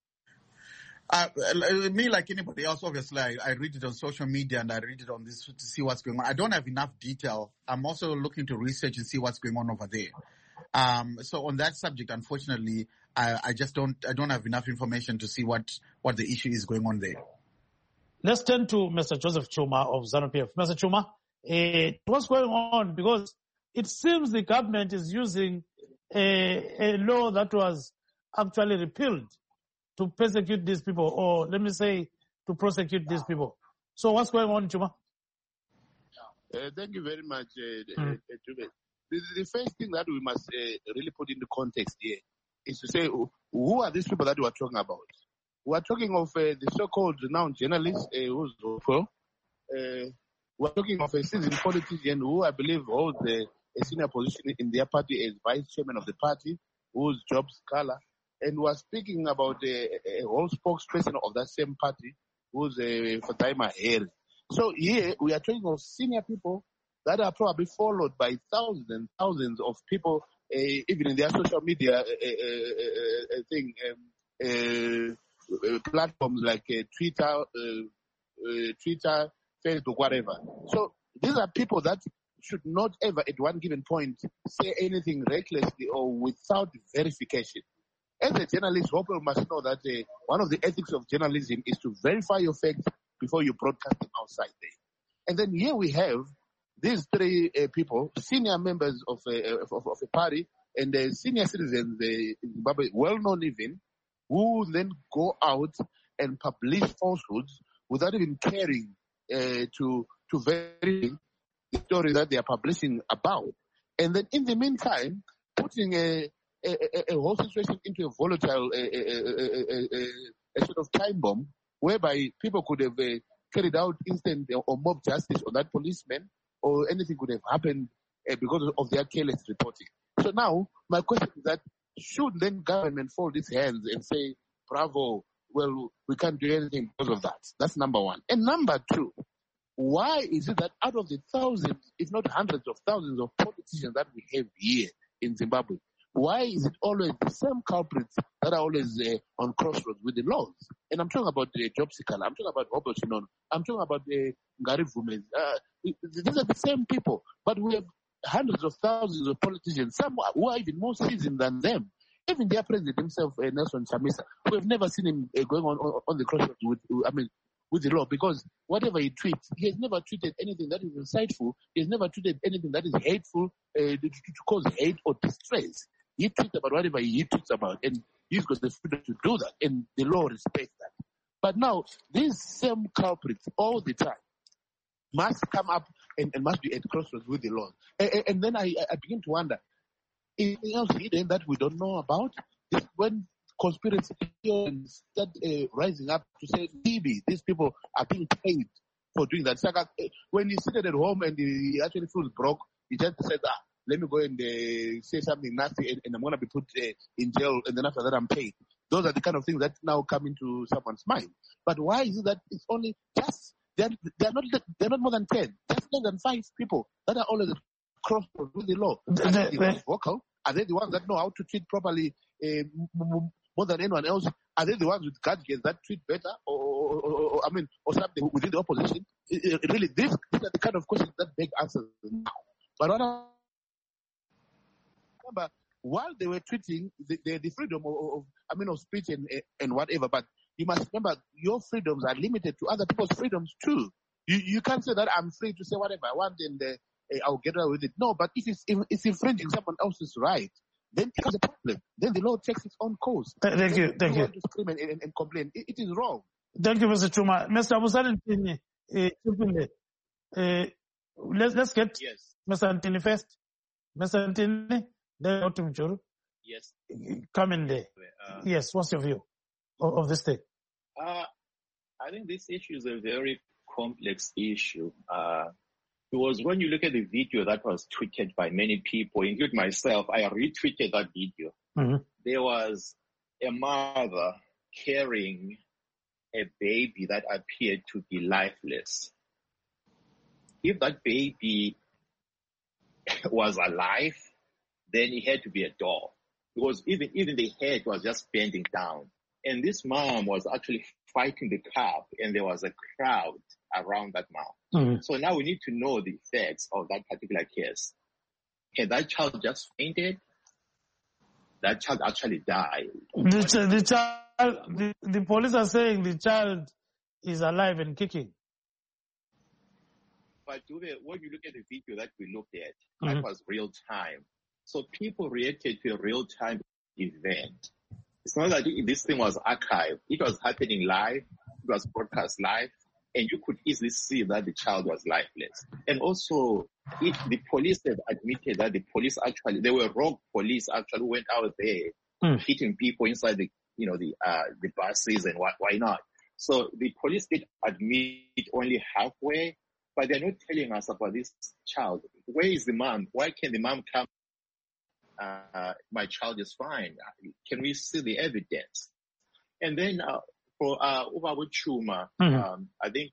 Uh, me, like anybody else, obviously, I, I read it on social media and I read it on this to see what's going on. I don't have enough detail. I'm also looking to research and see what's going on over there. Um, so on that subject, unfortunately, I, I just don't, I don't have enough information to see what, what the issue is going on there. Let's turn to Mister Joseph Chuma of ZANU-P F. Mister Chuma, uh, what's going on? Because it seems the government is using a, a law that was actually repealed to persecute these people, or let me say, to prosecute these people. So what's going on, Chuma? Uh, thank you very much, uh, mm. uh, the, the first thing that we must uh, really put into context here is to say, who are these people that we are talking about? We are talking of uh, the so-called renowned journalist, uh, who's uh, we are talking of a seasoned politician who I believe holds a, a senior position in their party as vice chairman of the party, whose job scholar. And we are speaking about a, a whole spokesperson of that same party, who's a Fadzayi Mahere. So here we are talking of senior people that are probably followed by thousands and thousands of people even in their social media uh, uh, uh, thing, um, uh, platforms like uh, Twitter, uh, uh, Twitter, Facebook, whatever. So these are people that should not ever at one given point say anything recklessly or without verification. As a journalist, Hopewell must know that uh, one of the ethics of journalism is to verify your facts before you broadcast them outside there. And then here we have these three uh, people, senior members of, uh, of, of a party and uh, senior citizens uh, in Zimbabwe, well-known even, who then go out and publish falsehoods without even caring uh, to to verify the story that they are publishing about. And then in the meantime, putting a, a, a, a whole situation into a volatile a, a, a, a, a sort of time bomb, whereby people could have uh, carried out instant or mob justice on that policeman, or anything could have happened uh, because of their careless reporting. So now, my question is that, should then government fold its hands and say, bravo, well, we can't do anything because of that? That's number one. And number two, why is it that out of the thousands, if not hundreds of thousands of politicians that we have here in Zimbabwe, why is it always the same culprits that are always uh, on crossroads with the laws? And I'm talking about uh, Job Sikala, I'm talking about Robert Shinono, I'm talking about uh, Ngari Vumes. Uh, these are the same people, but we have hundreds of thousands of politicians, some who are even more seasoned than them. Even their president himself, uh, Nelson Chamisa, we have never seen him uh, going on, on on the crossroads with, I mean, with the law, because whatever he tweets, he has never tweeted anything that is insightful. He has never tweeted anything that is hateful, uh, to, to cause hate or distress. He tweets about whatever he tweets about, and he's got the freedom to do that, and the law respects that. But now, these same culprits all the time must come up and, and must be at crossroads with the law. And, and then I, I begin to wonder, anything else hidden that we don't know about? This, when conspiracy theories start uh, rising up to say, maybe these people are being paid for doing that. It's like, uh, when he's sitting at home and he actually feels broke, he just says, ah, let me go and uh, say something nasty and, and I'm going to be put uh, in jail, and then after that I'm paid. Those are the kind of things that now come into someone's mind. But why is it that it's only just, they're, they're, not, they're not more than ten, just less than five people that are always crossroads with the law? Are they the ones vocal? Are they the ones that know how to treat properly uh, more than anyone else? Are they the ones with gadgets that treat better, or, or, or, or I mean, or something within the opposition? It, it really, these, these are the kind of questions that beg answers now. But what I remember, while they were treating the, the, the freedom of, of, I mean, of speech and and whatever, but you must remember your freedoms are limited to other people's freedoms too. You you can't say that I'm free to say whatever I want and uh, I'll get away with it. No, but if it's, if it's infringing someone else's right, then it becomes a problem. Then the law takes its own course. Thank then you, thank you. To scream and, and, and complain. It, it is wrong. Thank you, Mister Chuma. Mister Abusarintini, uh, let's let's get yes. Mister Antini first. Mister Antini, then go to Mchuru. Yes. Come in there. Uh, yes. What's your view of, of this thing? Uh, I think this issue is a very complex issue. Uh, Because when you look at the video that was tweeted by many people, including myself, I retweeted that video. Mm-hmm. There was a mother carrying a baby that appeared to be lifeless. If that baby was alive, then it had to be a doll, because even, even the head was just bending down. And this mom was actually fighting the cop, and there was a crowd around that mom. Mm-hmm. So now we need to know the facts of that particular case. Had that child just fainted? That child actually died. The, ch- the child, the, the police are saying the child is alive and kicking. But when you look at the video that we looked at, mm-hmm. that was real time. So people reacted to a real time event. It's not that this thing was archived. It was happening live. It was broadcast live. And you could easily see that the child was lifeless. And also, it, the police have admitted that the police actually, they were rogue police actually went out there mm. hitting people inside the, you know, the uh, the buses, and why, why not? So the police did admit only halfway, but they're not telling us about this child. Where is the mom? Why can the mom come? Uh, my child is fine. Can we see the evidence? And then, uh, For uh, Ubaba Chuma, mm-hmm. um, I think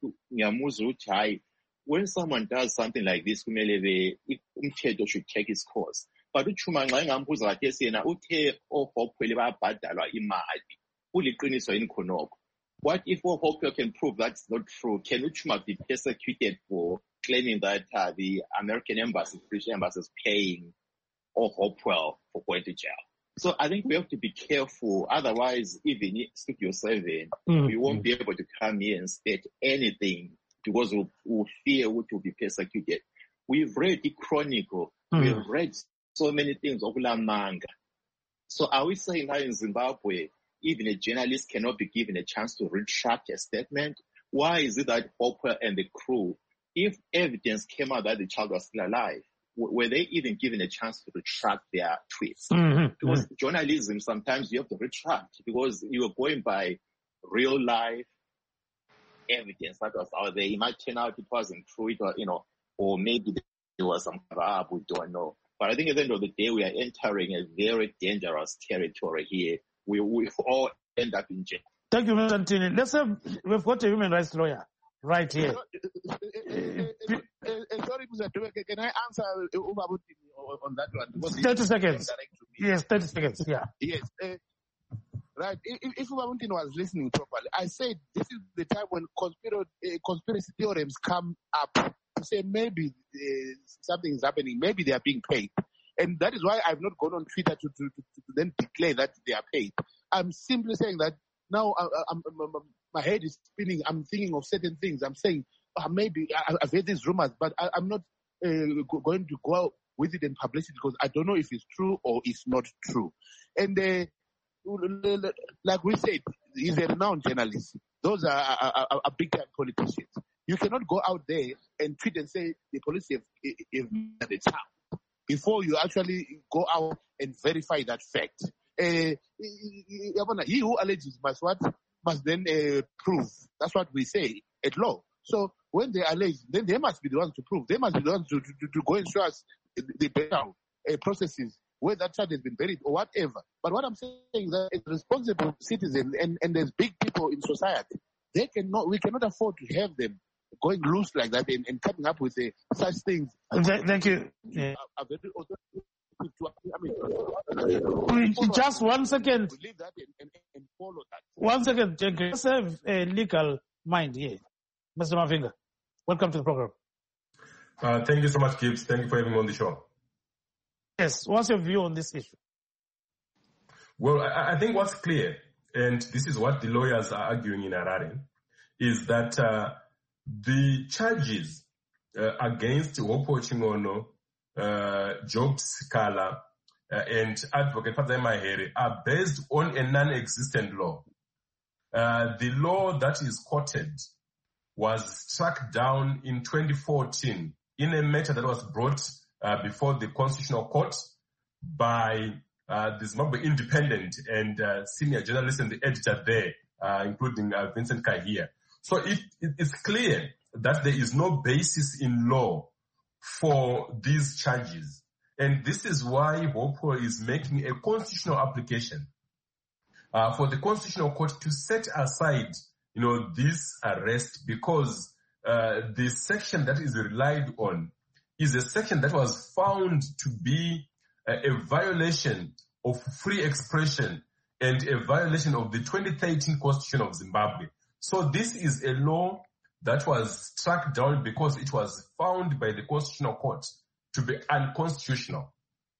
when someone does something like this, umthetho should take its course. but uchuma nxa engambuza kathesi yena uthe oHopewell bayabhadalwa imali uliqiniso yini khonokho. What if Hopewell can prove that's not true? Can Uchuma be persecuted for claiming that uh, the American embassy, British embassy, is paying Hopewell for going to jail? So I think we have to be careful. Otherwise, even Studio seven, mm-hmm. we won't be able to come here and state anything because we'll, we'll fear we will be persecuted. We've read the Chronicle. Mm-hmm. We've read so many things of Lamanga. So are we saying that in Zimbabwe, even a journalist cannot be given a chance to retract a statement? Why is it that Hopewell and the crew, if evidence came out that the child was still alive, w- were they even given a chance to retract their tweets? Mm-hmm. Because mm-hmm. journalism, sometimes you have to retract because you are going by real life evidence that was out there. It might turn out it wasn't true, it was, you know, or maybe there was some cover-up, we don't know. But I think at the end of the day, we are entering a very dangerous territory here. We we all end up in jail. Thank you, Mister Ntini. Let's have, we've got a human rights lawyer right here. Sorry, Mister Dube, can I answer on that one? thirty seconds. Yes, thirty seconds, yeah. Yes. Uh, right. If, if Ubabuntini was listening properly, I said this is the time when conspiracy, uh, conspiracy theorems come up to say maybe uh, something is happening, maybe they are being paid. And that is why I've not gone on Twitter to, to, to, to then declare that they are paid. I'm simply saying that now I, I'm, I'm, my head is spinning. I'm thinking of certain things. I'm saying uh, maybe I, I've heard these rumors, but I, I'm not uh, going to go out with it and publish it because I don't know if it's true or it's not true. And uh, like we said, he's a renowned journalist. Those are, are, are, are big-time politicians. You cannot go out there and tweet and say the police have, have made a child before you actually go out and verify that fact. Uh, he who alleges must what must then uh, prove. That's what we say at law. So when they allege, then they must be the ones to prove. They must be the ones to, to, to go and show us the burial uh, processes, where that child has been buried or whatever. But what I'm saying is that as responsible citizens and, and there's big people in society, they cannot, we cannot afford to have them going loose like that and, and coming up with uh, such things. Thank you. Yeah. Just one second. Leave that and, and, and follow that. One second, Jenkins. Let's have a legal mind here. Mister Mavinga, welcome to the program. Uh, thank you so much, Gibbs. Thank you for having me on the show. Yes, what's your view on this issue? Well, I, I think what's clear, and this is what the lawyers are arguing in Harare, is that uh, the charges uh, against Hopewell Chingono, uh, Job Sikala, uh, and Advocate Fadzai Mahere are based on a non-existent law. Uh, the law that is quoted was struck down in twenty fourteen in a matter that was brought uh, before the Constitutional Court by uh, the Zimbabwe Independent and uh, senior journalist and the editor there, uh, including uh, Vincent Kahia. So it, it, it's clear that there is no basis in law for these charges. And this is why Hopewell is making a constitutional application uh, for the Constitutional Court to set aside, you know, this arrest because uh, the section that is relied on is a section that was found to be a, a violation of free expression and a violation of the twenty thirteen Constitution of Zimbabwe. So this is a law that was struck down because it was found by the Constitutional Court to be unconstitutional.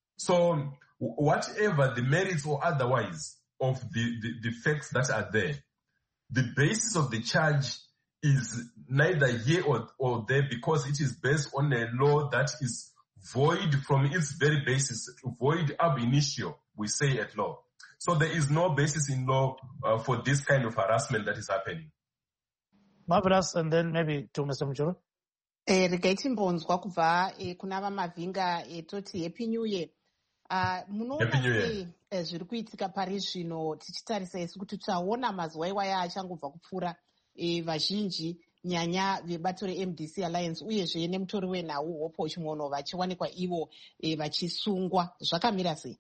So whatever the merits or otherwise of the, the, the facts that are there, the basis of the charge is neither here or, or there because it is based on a law that is void from its very basis, void ab initio, we say at law. So there is no basis in law uh, for this kind of harassment that is happening. Marvelous, and then maybe to Mister Mchoro. Eh, regaiti mbonzwa kubva eh, kuna vamavhinga eh, toti happy new year. Uh, munoona sei eh, zviri kuitika pari zvino tichitarisa isi kuti taona mazuva iwaya achangobva kupfuura eh, vazhinji nyanya vebato reM D C Alliance uyezve nemutori wenhau Hopewell Chimwono vachiwanikwa ivo eh, vachisungwa zvakamira sei?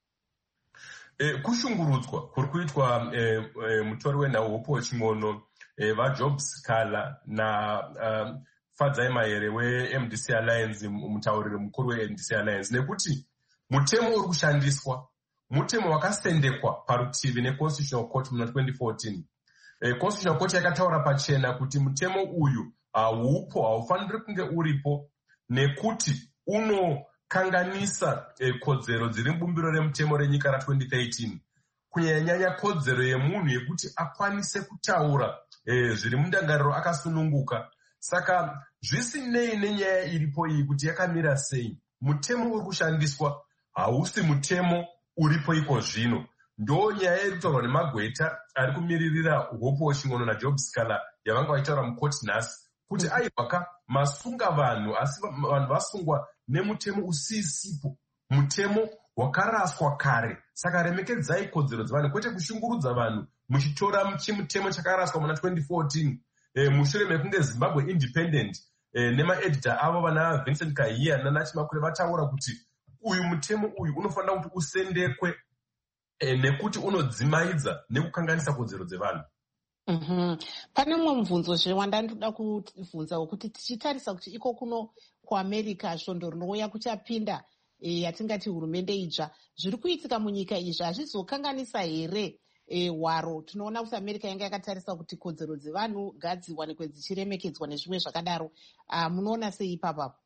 Eh, kushungurudzwa kuri kuitwa eh, eh, mutori wenhau Hopewell Chimwono eh, vaJob Sikala na uh, Fadzai Mahere weM D C Alliance, mutauriri mukuru weM D C Alliance, nekuti mutemo uri kushandiswa mutemo wakasendekwa parutivi neconstitutional court muna twenty fourteen. Eh, constitutional court yakataura pachena kuti mutemo uyu haupo, haufaniri kunge uripo nekuti unokanganisa eh, kodzero dziri mubumbiro remutemo renyika ra twenty thirteen, kunyanya kodzero yemunhu yekuti akwanise kutaura eh, zviri mundangariro akasununguka. Saka zvisinei nenyaya iripo iyi kuti yakamira sei, mutemo uri kushandiswa hausi mutemo uripo iko zvino. Ndo nyaya iri kutaurwa nemagweta ari kumiririra hope washington najob scala yavanga vaitaura mukoti nhasi kuti aiwaka masunga vanhu asi vanhu vasungwa nemutemo usisipo, mutemo wakaraswa kare. Saka remekedzai kodzero dzevanhu kwete kushungurudza vanhu muchitora chimutemo chakaraswa muna twenty fourteen. E, mushure mekunge Zimbabwe independent e, nemaeditor avo vana Vincent Kahia nanachimakure vataura kuti uyu mutemo uyu unofanira kuti usendekwe e, nekuti unodzimaidza nekukanganisa kodzero dzevanhu. Mm-hmm. Pane mumwe mubvunzo zvee wandanoda kubvunza wekuti tichitarisa kuti iko kuno kuAmerica svondo rinouya kuchapinda e, yatingati hurumende itsva, zviri kuitika munyika izvi hazvizokanganisa here E, waro? Tinoona kuti America yanga yakatarisa kuti kodzero dzevanhu ngadziwanikwe dzichiremekedzwa nezvimwe zvakadaro. Uh, munoona sei ipapapo?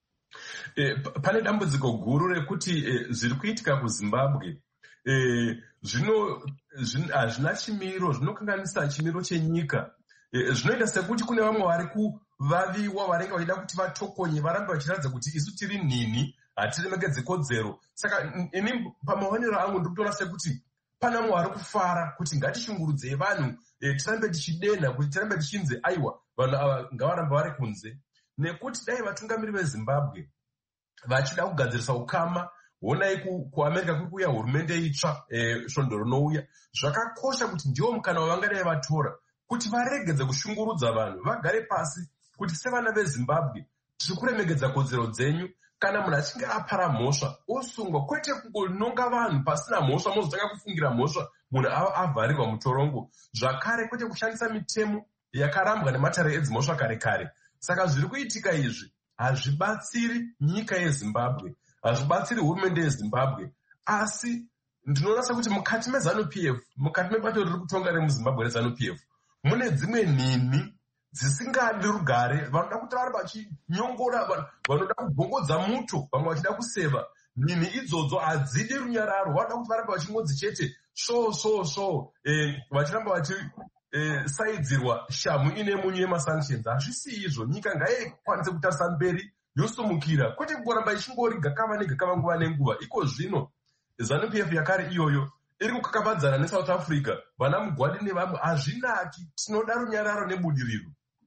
E, pane dambudziko guru rekuti e, zviri kuitika kuZimbabwe e, zvino hazvina chimiro, zvinokanganisa chimiro chenyika. E, zvinoita sekuti kune vamwe vari kuvaviwa varenga vachida kuti vatokonye varambe vachiratidza kuti isu tiri nini, hatiremekedze kodzero. Saka ini pamaonero angu ndiri kutoona sekuti pana mumwe ari kufara kuti ngatishungurudzei vanhu, e, tirambe tichidena kuti tirambe tichinze aiwa vanhu ava ngavarambe vari kunze, nekuti dai vatungamiri veZimbabwe vachida kugadzirisa ukama. Honai kuAmerica kuri kuuya hurumende itsva e, svondo rinouya, zvakakosha kuti ndiwo mukana wavangadai vatora kuti varegedze kushungurudza vanhu, vagare pasi kuti sevana veZimbabwe tiri kuremegedza kodzero dzenyu. Kana munhu achinge apara mhosva osungwa, kwete kungononga vanhu pasina mhosva mozotanga kufungira mhosva munhu avharirwa mutorongo. Zvakare kwete kushandisa mitemo yakarambwa nematare edzimhosva kare kare. Saka zviri kuitika izvi hazvibatsiri nyika yeZimbabwe, hazvibatsiri hurumende yeZimbabwe, asi ndinoona sekuti mukati meZANU-P F, mukati mebato riri kutonga remuZimbabwe reZANU-P F, mune dzimwe nhini dzisingadi rugare, vanoda kuti vari vachinyongora, vanoda kubvongodza muto, vamwe vachida kuseva. Nhini idzodzo hadzidi runyararo, vanoda kuti varambe vachingodzi chete svo svo svo, eh, vachiramba vachisaidzirwa eh, shamu ine munyu yemasanctions. Hazvisi izvo, nyika ngaikwanise kutarisa mberi yosumukira, kwete kungoramba ichingori gakava negakava nguva nenguva. Iko zvino ZANU-P F yakare iyoyo iri kukakavadzana neSouth Africa, vana mugwadi nevamwe, hazvinaki. Tinoda runyararo nebudiriro.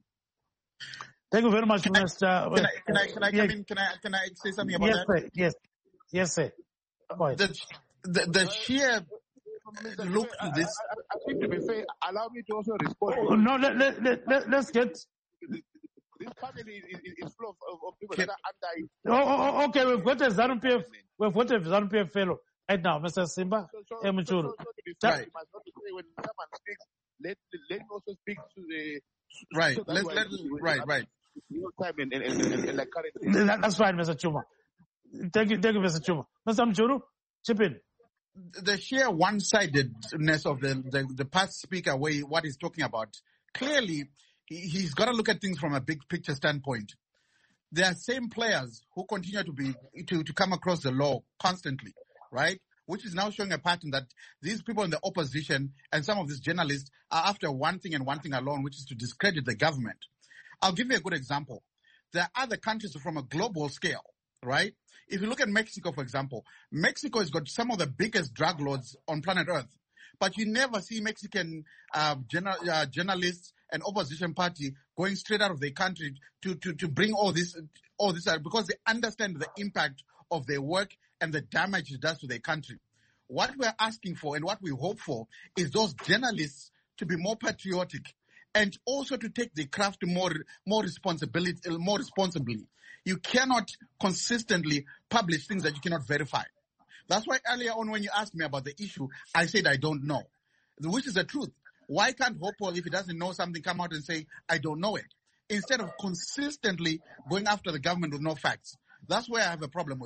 Thank you very much, can Mister I, can, I, can, I, can, I, yes. come in? Can I can I say something about yes, that? Sir. Yes, yes, sir. The, the, the sheer look to this. I, I, I think to be fair, allow me to also respond. Oh, no, let, let, let, let, let's get... This family is, is, is full of, of people that are Oh, under... oh, okay, we've got a ZANU-P F, we've got a ZANU-P F fellow right now, Mister Simba. So, so, so, so, so, so to be fair, you must not say when someone speaks, let, let him also speak to the... Right, so let's let, right, right. Real time and, and, and, and, and like currently. That, that's fine, Mister Chuma. Thank you, thank you, Mister Chuma. Mister Mchuru, chip in. The sheer one-sidedness of the, the, the past speaker, way what he's talking about, clearly he, he's got to look at things from a big picture standpoint. There are same players who continue to be to, to come across the law constantly, right? Which is now showing a pattern that these people in the opposition and some of these journalists are after one thing and one thing alone, which is to discredit the government. I'll give you a good example. There are other countries from a global scale, right? If you look at Mexico, for example, Mexico has got some of the biggest drug lords on planet Earth. But you never see Mexican uh, journal, uh, journalists and opposition party going straight out of their country to, to, to bring all this, all this out because they understand the impact of their work and the damage it does to their country. What we're asking for and what we hope for is those journalists to be more patriotic and also to take the craft more, more responsibility, more responsibly. You cannot consistently publish things that you cannot verify. That's why earlier on when you asked me about the issue, I said I don't know, which is the truth. Why can't Hopewell, if he doesn't know something, come out and say, I don't know it, instead of consistently going after the government with no facts? That's where I have a problem with it.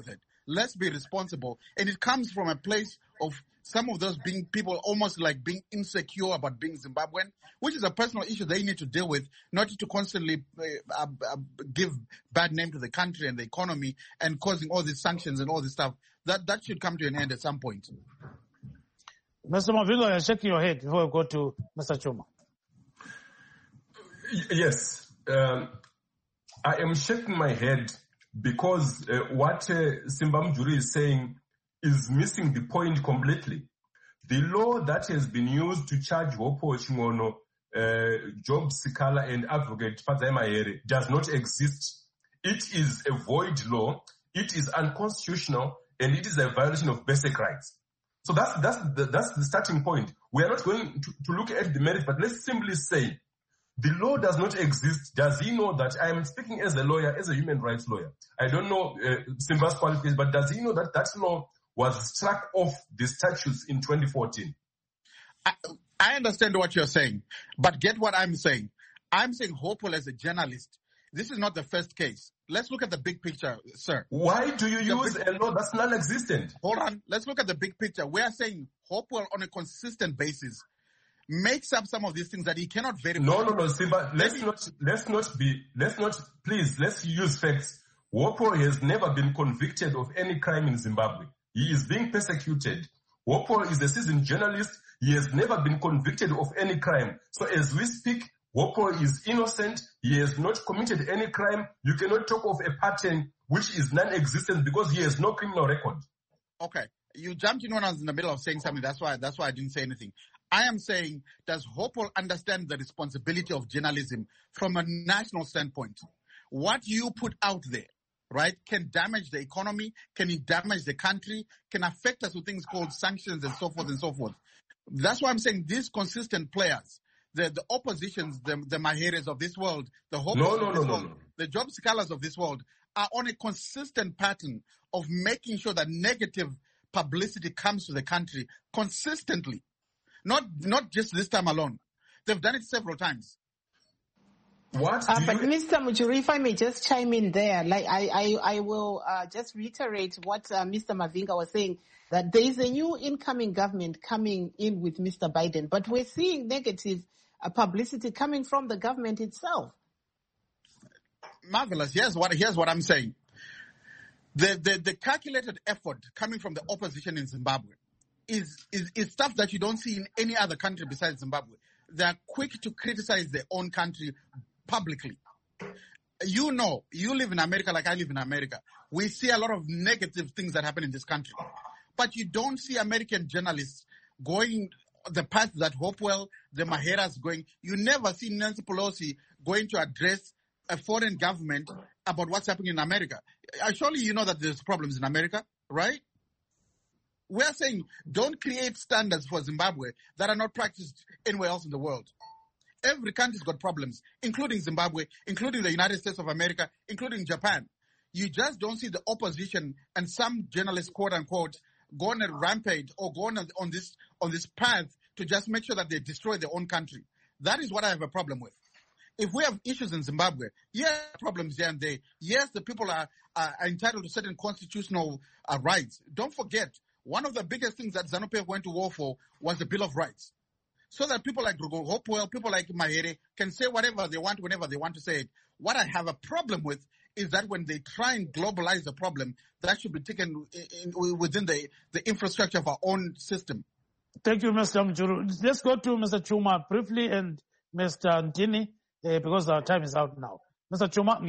let's be responsible. And it comes from a place of some of those being people almost like being insecure about being Zimbabwean, which is a personal issue they need to deal with, not to constantly uh, uh, give bad name to the country and the economy and causing all these sanctions and all this stuff. That that should come to an end at some point. Mister Mavinga, you're shaking your head before we go to Mister Chuma. Yes, um, I am shaking my head because uh, what uh, Simba Mjuri is saying is missing the point completely. The law that has been used to charge Hopewell Chingono, uh, Job Sikala and Advocate Fadzai Mahere does not exist. It is a void law, it is unconstitutional, and it is a violation of basic rights. So that's, that's, the, that's the starting point. We are not going to, to look at the merit, but let's simply say, the law does not exist. Does he know that? I am speaking as a lawyer, as a human rights lawyer. I don't know uh, Simba's qualifications, but does he know that that law was struck off the statutes in twenty fourteen? I, I understand what you're saying, but get what I'm saying. I'm saying Hopewell as a journalist. This is not the first case. Let's look at the big picture, sir. Why do you the use big, a law that's non-existent? Hold on. Let's look at the big picture. We are saying Hopewell on a consistent basis makes up some of these things that he cannot verify. No, no, no, Simba, let's Maybe. not, let's not be, let's not, please, let's use facts. Hopewell has never been convicted of any crime in Zimbabwe. He is being persecuted. Hopewell is a seasoned journalist. He has never been convicted of any crime. So as we speak, Hopewell is innocent. He has not committed any crime. You cannot talk of a pattern which is non-existent because he has no criminal record. Okay. You jumped in when I was in the middle of saying something. That's why, that's why I didn't say anything. I am saying, does Hopewell understand the responsibility of journalism from a national standpoint? What you put out there, right, can damage the economy, can it damage the country, can affect us with things called sanctions and so forth and so forth. That's why I'm saying these consistent players, the, the oppositions, the, the Maheres of this world, the Hopewells no, no, of this no, world, no, no. the Job Sikalas of this world are on a consistent pattern of making sure that negative publicity comes to the country consistently. Not not just this time alone. They've done it several times. What? Uh, but Mister Mujuri, if I may just chime in there, like I I, I will uh, just reiterate what uh, Mister Mavinga was saying, that there is a new incoming government coming in with Mister Biden, but we're seeing negative uh, publicity coming from the government itself. Marvelous. Here's what here's what I'm saying. The the, the calculated effort coming from the opposition in Zimbabwe Is, is is stuff that you don't see in any other country besides Zimbabwe. They're quick to criticize their own country publicly. You know, you live in America like I live in America. We see a lot of negative things that happen in this country. But you don't see American journalists going the path that Hopewell, the Maheras going. You never see Nancy Pelosi going to address a foreign government about what's happening in America. Surely you know that there's problems in America, right? We're saying don't create standards for Zimbabwe that are not practiced anywhere else in the world. Every country's got problems, including Zimbabwe, including the United States of America, including Japan. You just don't see the opposition and some journalists, quote unquote, go on a rampage or go on, on this on this path to just make sure that they destroy their own country. That is what I have a problem with. If we have issues in Zimbabwe, yes, problems here and there. Yes, the people are, are entitled to certain constitutional uh, rights. Don't forget, one of the biggest things that ZANU-P F went to war for was the Bill of Rights. So that people like Hopewell, people like Mahere can say whatever they want whenever they want to say it. What I have a problem with is that when they try and globalize the problem, that should be taken in, in, within the, the infrastructure of our own system. Thank you, Mister Mjuru. Let's go to Mister Chuma briefly and Mister Ntini, uh, because our time is out now. Mister Chuma,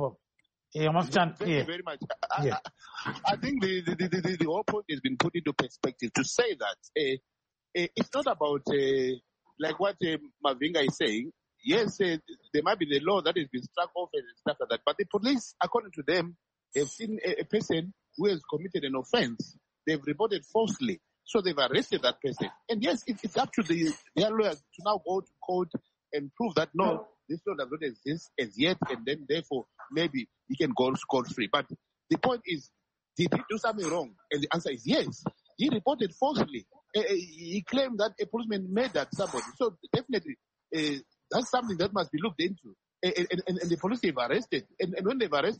Thank you very much. I, Yeah. I, I think the, the, the, the, the whole point has been put into perspective to say that uh, uh, it's not about, uh, like what uh, Mavinga is saying. Yes, uh, there might be the law that has been struck off and stuff like that, but the police, according to them, have seen a, a person who has committed an offense. They've reported falsely, so they've arrested that person. And yes, it, it's up to the their lawyers to now go to court and prove that no, this law does not exist as yet, and then therefore maybe he can go scot free. But the point is, did he do something wrong? And the answer is yes. He reported falsely. Uh, he claimed that a policeman murdered somebody. So definitely, uh, that's something that must be looked into. And, and, and the police have arrested. And, and when they've arrested,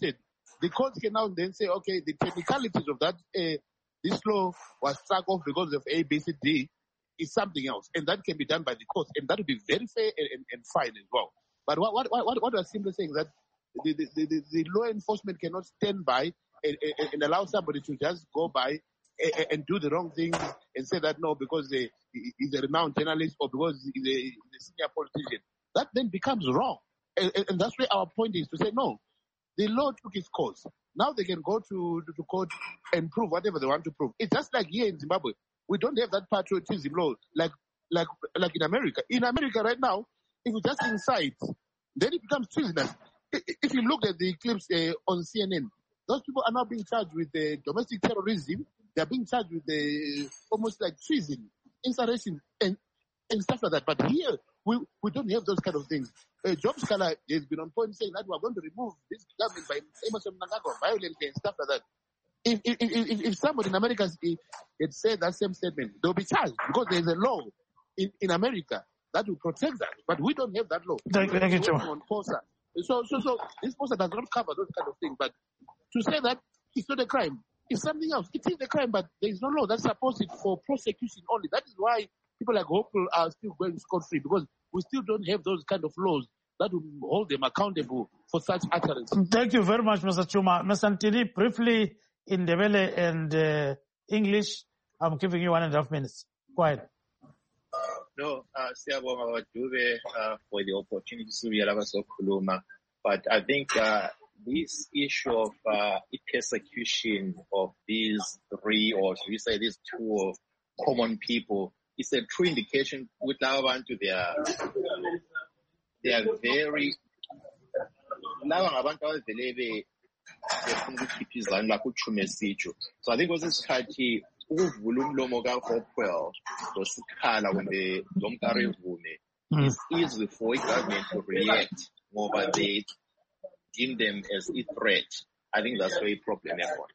the courts can now then say, okay, the technicalities of that, uh, this law was struck off because of A, B, C, D, is something else. And that can be done by the courts. And that would be very fair and, and, and fine as well. But what what what, what we're simply saying is that the, the, the, the law enforcement cannot stand by and, and, and allow somebody to just go by and, and do the wrong thing and say that no, because they, he's a renowned journalist or because he's a, he's a senior politician. That then becomes wrong. And, and that's where our point is to say, no, the law took its course. Now they can go to, to, to court and prove whatever they want to prove. It's just like here in Zimbabwe. We don't have that patriotism law like like like in America. In America right now, if you just incite, then it becomes treasonous. If you look at the clips uh, on C N N, those people are now being charged with uh, domestic terrorism. They are being charged with uh, almost like treason, insurrection, and, and stuff like that. But here, we, we don't have those kind of things. Uh, Job Scholar has been on point saying that we are going to remove this government by Emerson Mnangagwa, violence and stuff like that. If, if, if, if somebody in America had said that same statement, they'll be charged because there's a law in, in America that will protect that. But we don't have that law. Thank, thank you, Joe. So, so, so this poster does not cover those kind of things. But to say that it's not a crime, it's something else. It is a crime, but there is no law that supports it for prosecution only. That is why people like Hopeful are still going scot-free, because we still don't have those kind of laws that will hold them accountable for such utterances. Thank you very much, Mister Chuma. Mister Ntini, briefly in Ndebele and uh, English, I'm giving you one and a half minutes. Go ahead. No, uh, siyabonga Dube uh, for the opportunity to be able. But I think uh, this issue of uh, persecution of these three, or should we say these two common people, is a true indication with our one to their they are very laba ngabantu abavele befuna ukukhipha la kuchume sijo. So I think was this khathi ukuvula umlomo ka Hopewell losikhala kumbe lomkari vume is easy for a government to react over they deem them as a threat. I think that's very problematic.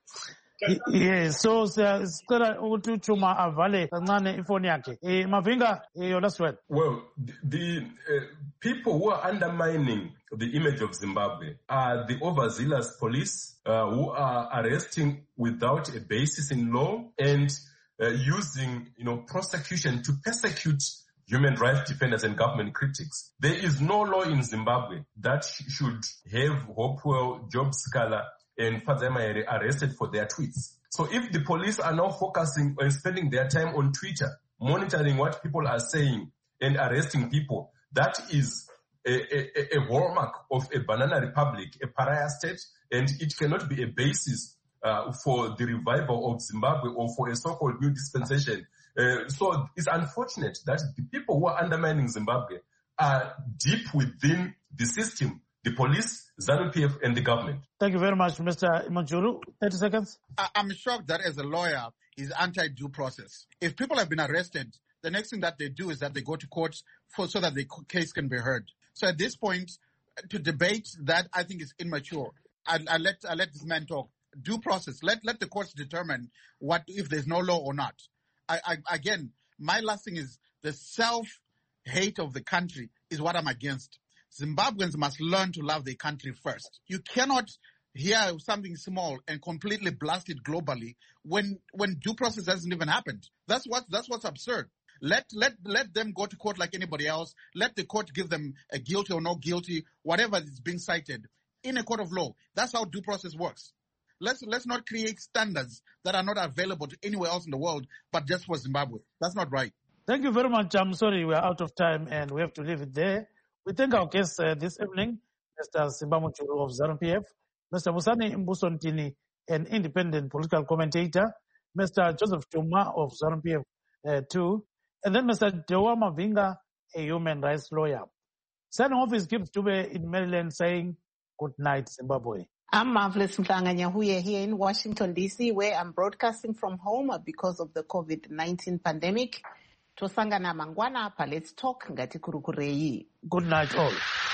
Yes, so sicela ukuthi uChuma avale kancane ifoni yakhe. Eh Mavinga, your last word. Well, the, the uh, people who are undermining the image of Zimbabwe are the overzealous police uh, who are arresting without a basis in law and uh, using, you know, prosecution to persecute human rights defenders and government critics. There is no law in Zimbabwe that sh- should have Hopewell, Job Scholar, and Fadzai arrested for their tweets. So if the police are now focusing on spending their time on Twitter, monitoring what people are saying and arresting people, that is a, a, a hallmark of a banana republic, a pariah state, and it cannot be a basis uh, for the revival of Zimbabwe or for a so-called new dispensation. Uh, so it's unfortunate that the people who are undermining Zimbabwe are deep within the system, the police, ZANU P F, and the government. Thank you very much, Mister Manjuru. thirty seconds. I'm shocked that as a lawyer, he's anti-due process. If people have been arrested, the next thing that they do is that they go to court for, so that the case can be heard. So at this point, to debate that, I think is immature. I, I let I let this man talk. Due process. Let let the courts determine what if there's no law or not. I, I again, my last thing is the self-hate of the country is what I'm against. Zimbabweans must learn to love their country first. You cannot hear something small and completely blast it globally when when due process hasn't even happened. That's what that's what's absurd. Let let let them go to court like anybody else. Let the court give them a guilty or no guilty, whatever is being cited in a court of law. That's how due process works. Let's let's not create standards that are not available to anywhere else in the world, but just for Zimbabwe. That's not right. Thank you very much. I'm sorry we're out of time and we have to leave it there. We thank our guests uh, this evening, Mister Simba Muchuru of ZANU P F, Mister Musani Mbuso Ntini, an independent political commentator, Mister Joseph Chuma of ZANU P F uh, too, and then Mister Dewa Mavinga, a human rights lawyer. Signing off is Gibbs Dube in Maryland saying, good night, Zimbabwe. I'm Marvelous Mhlanga Nyahuye here in Washington, D C, where I'm broadcasting from home because of the COVID nineteen pandemic. Tosangana mangwana pa, let's talk ngati kurukureyi. Good night all.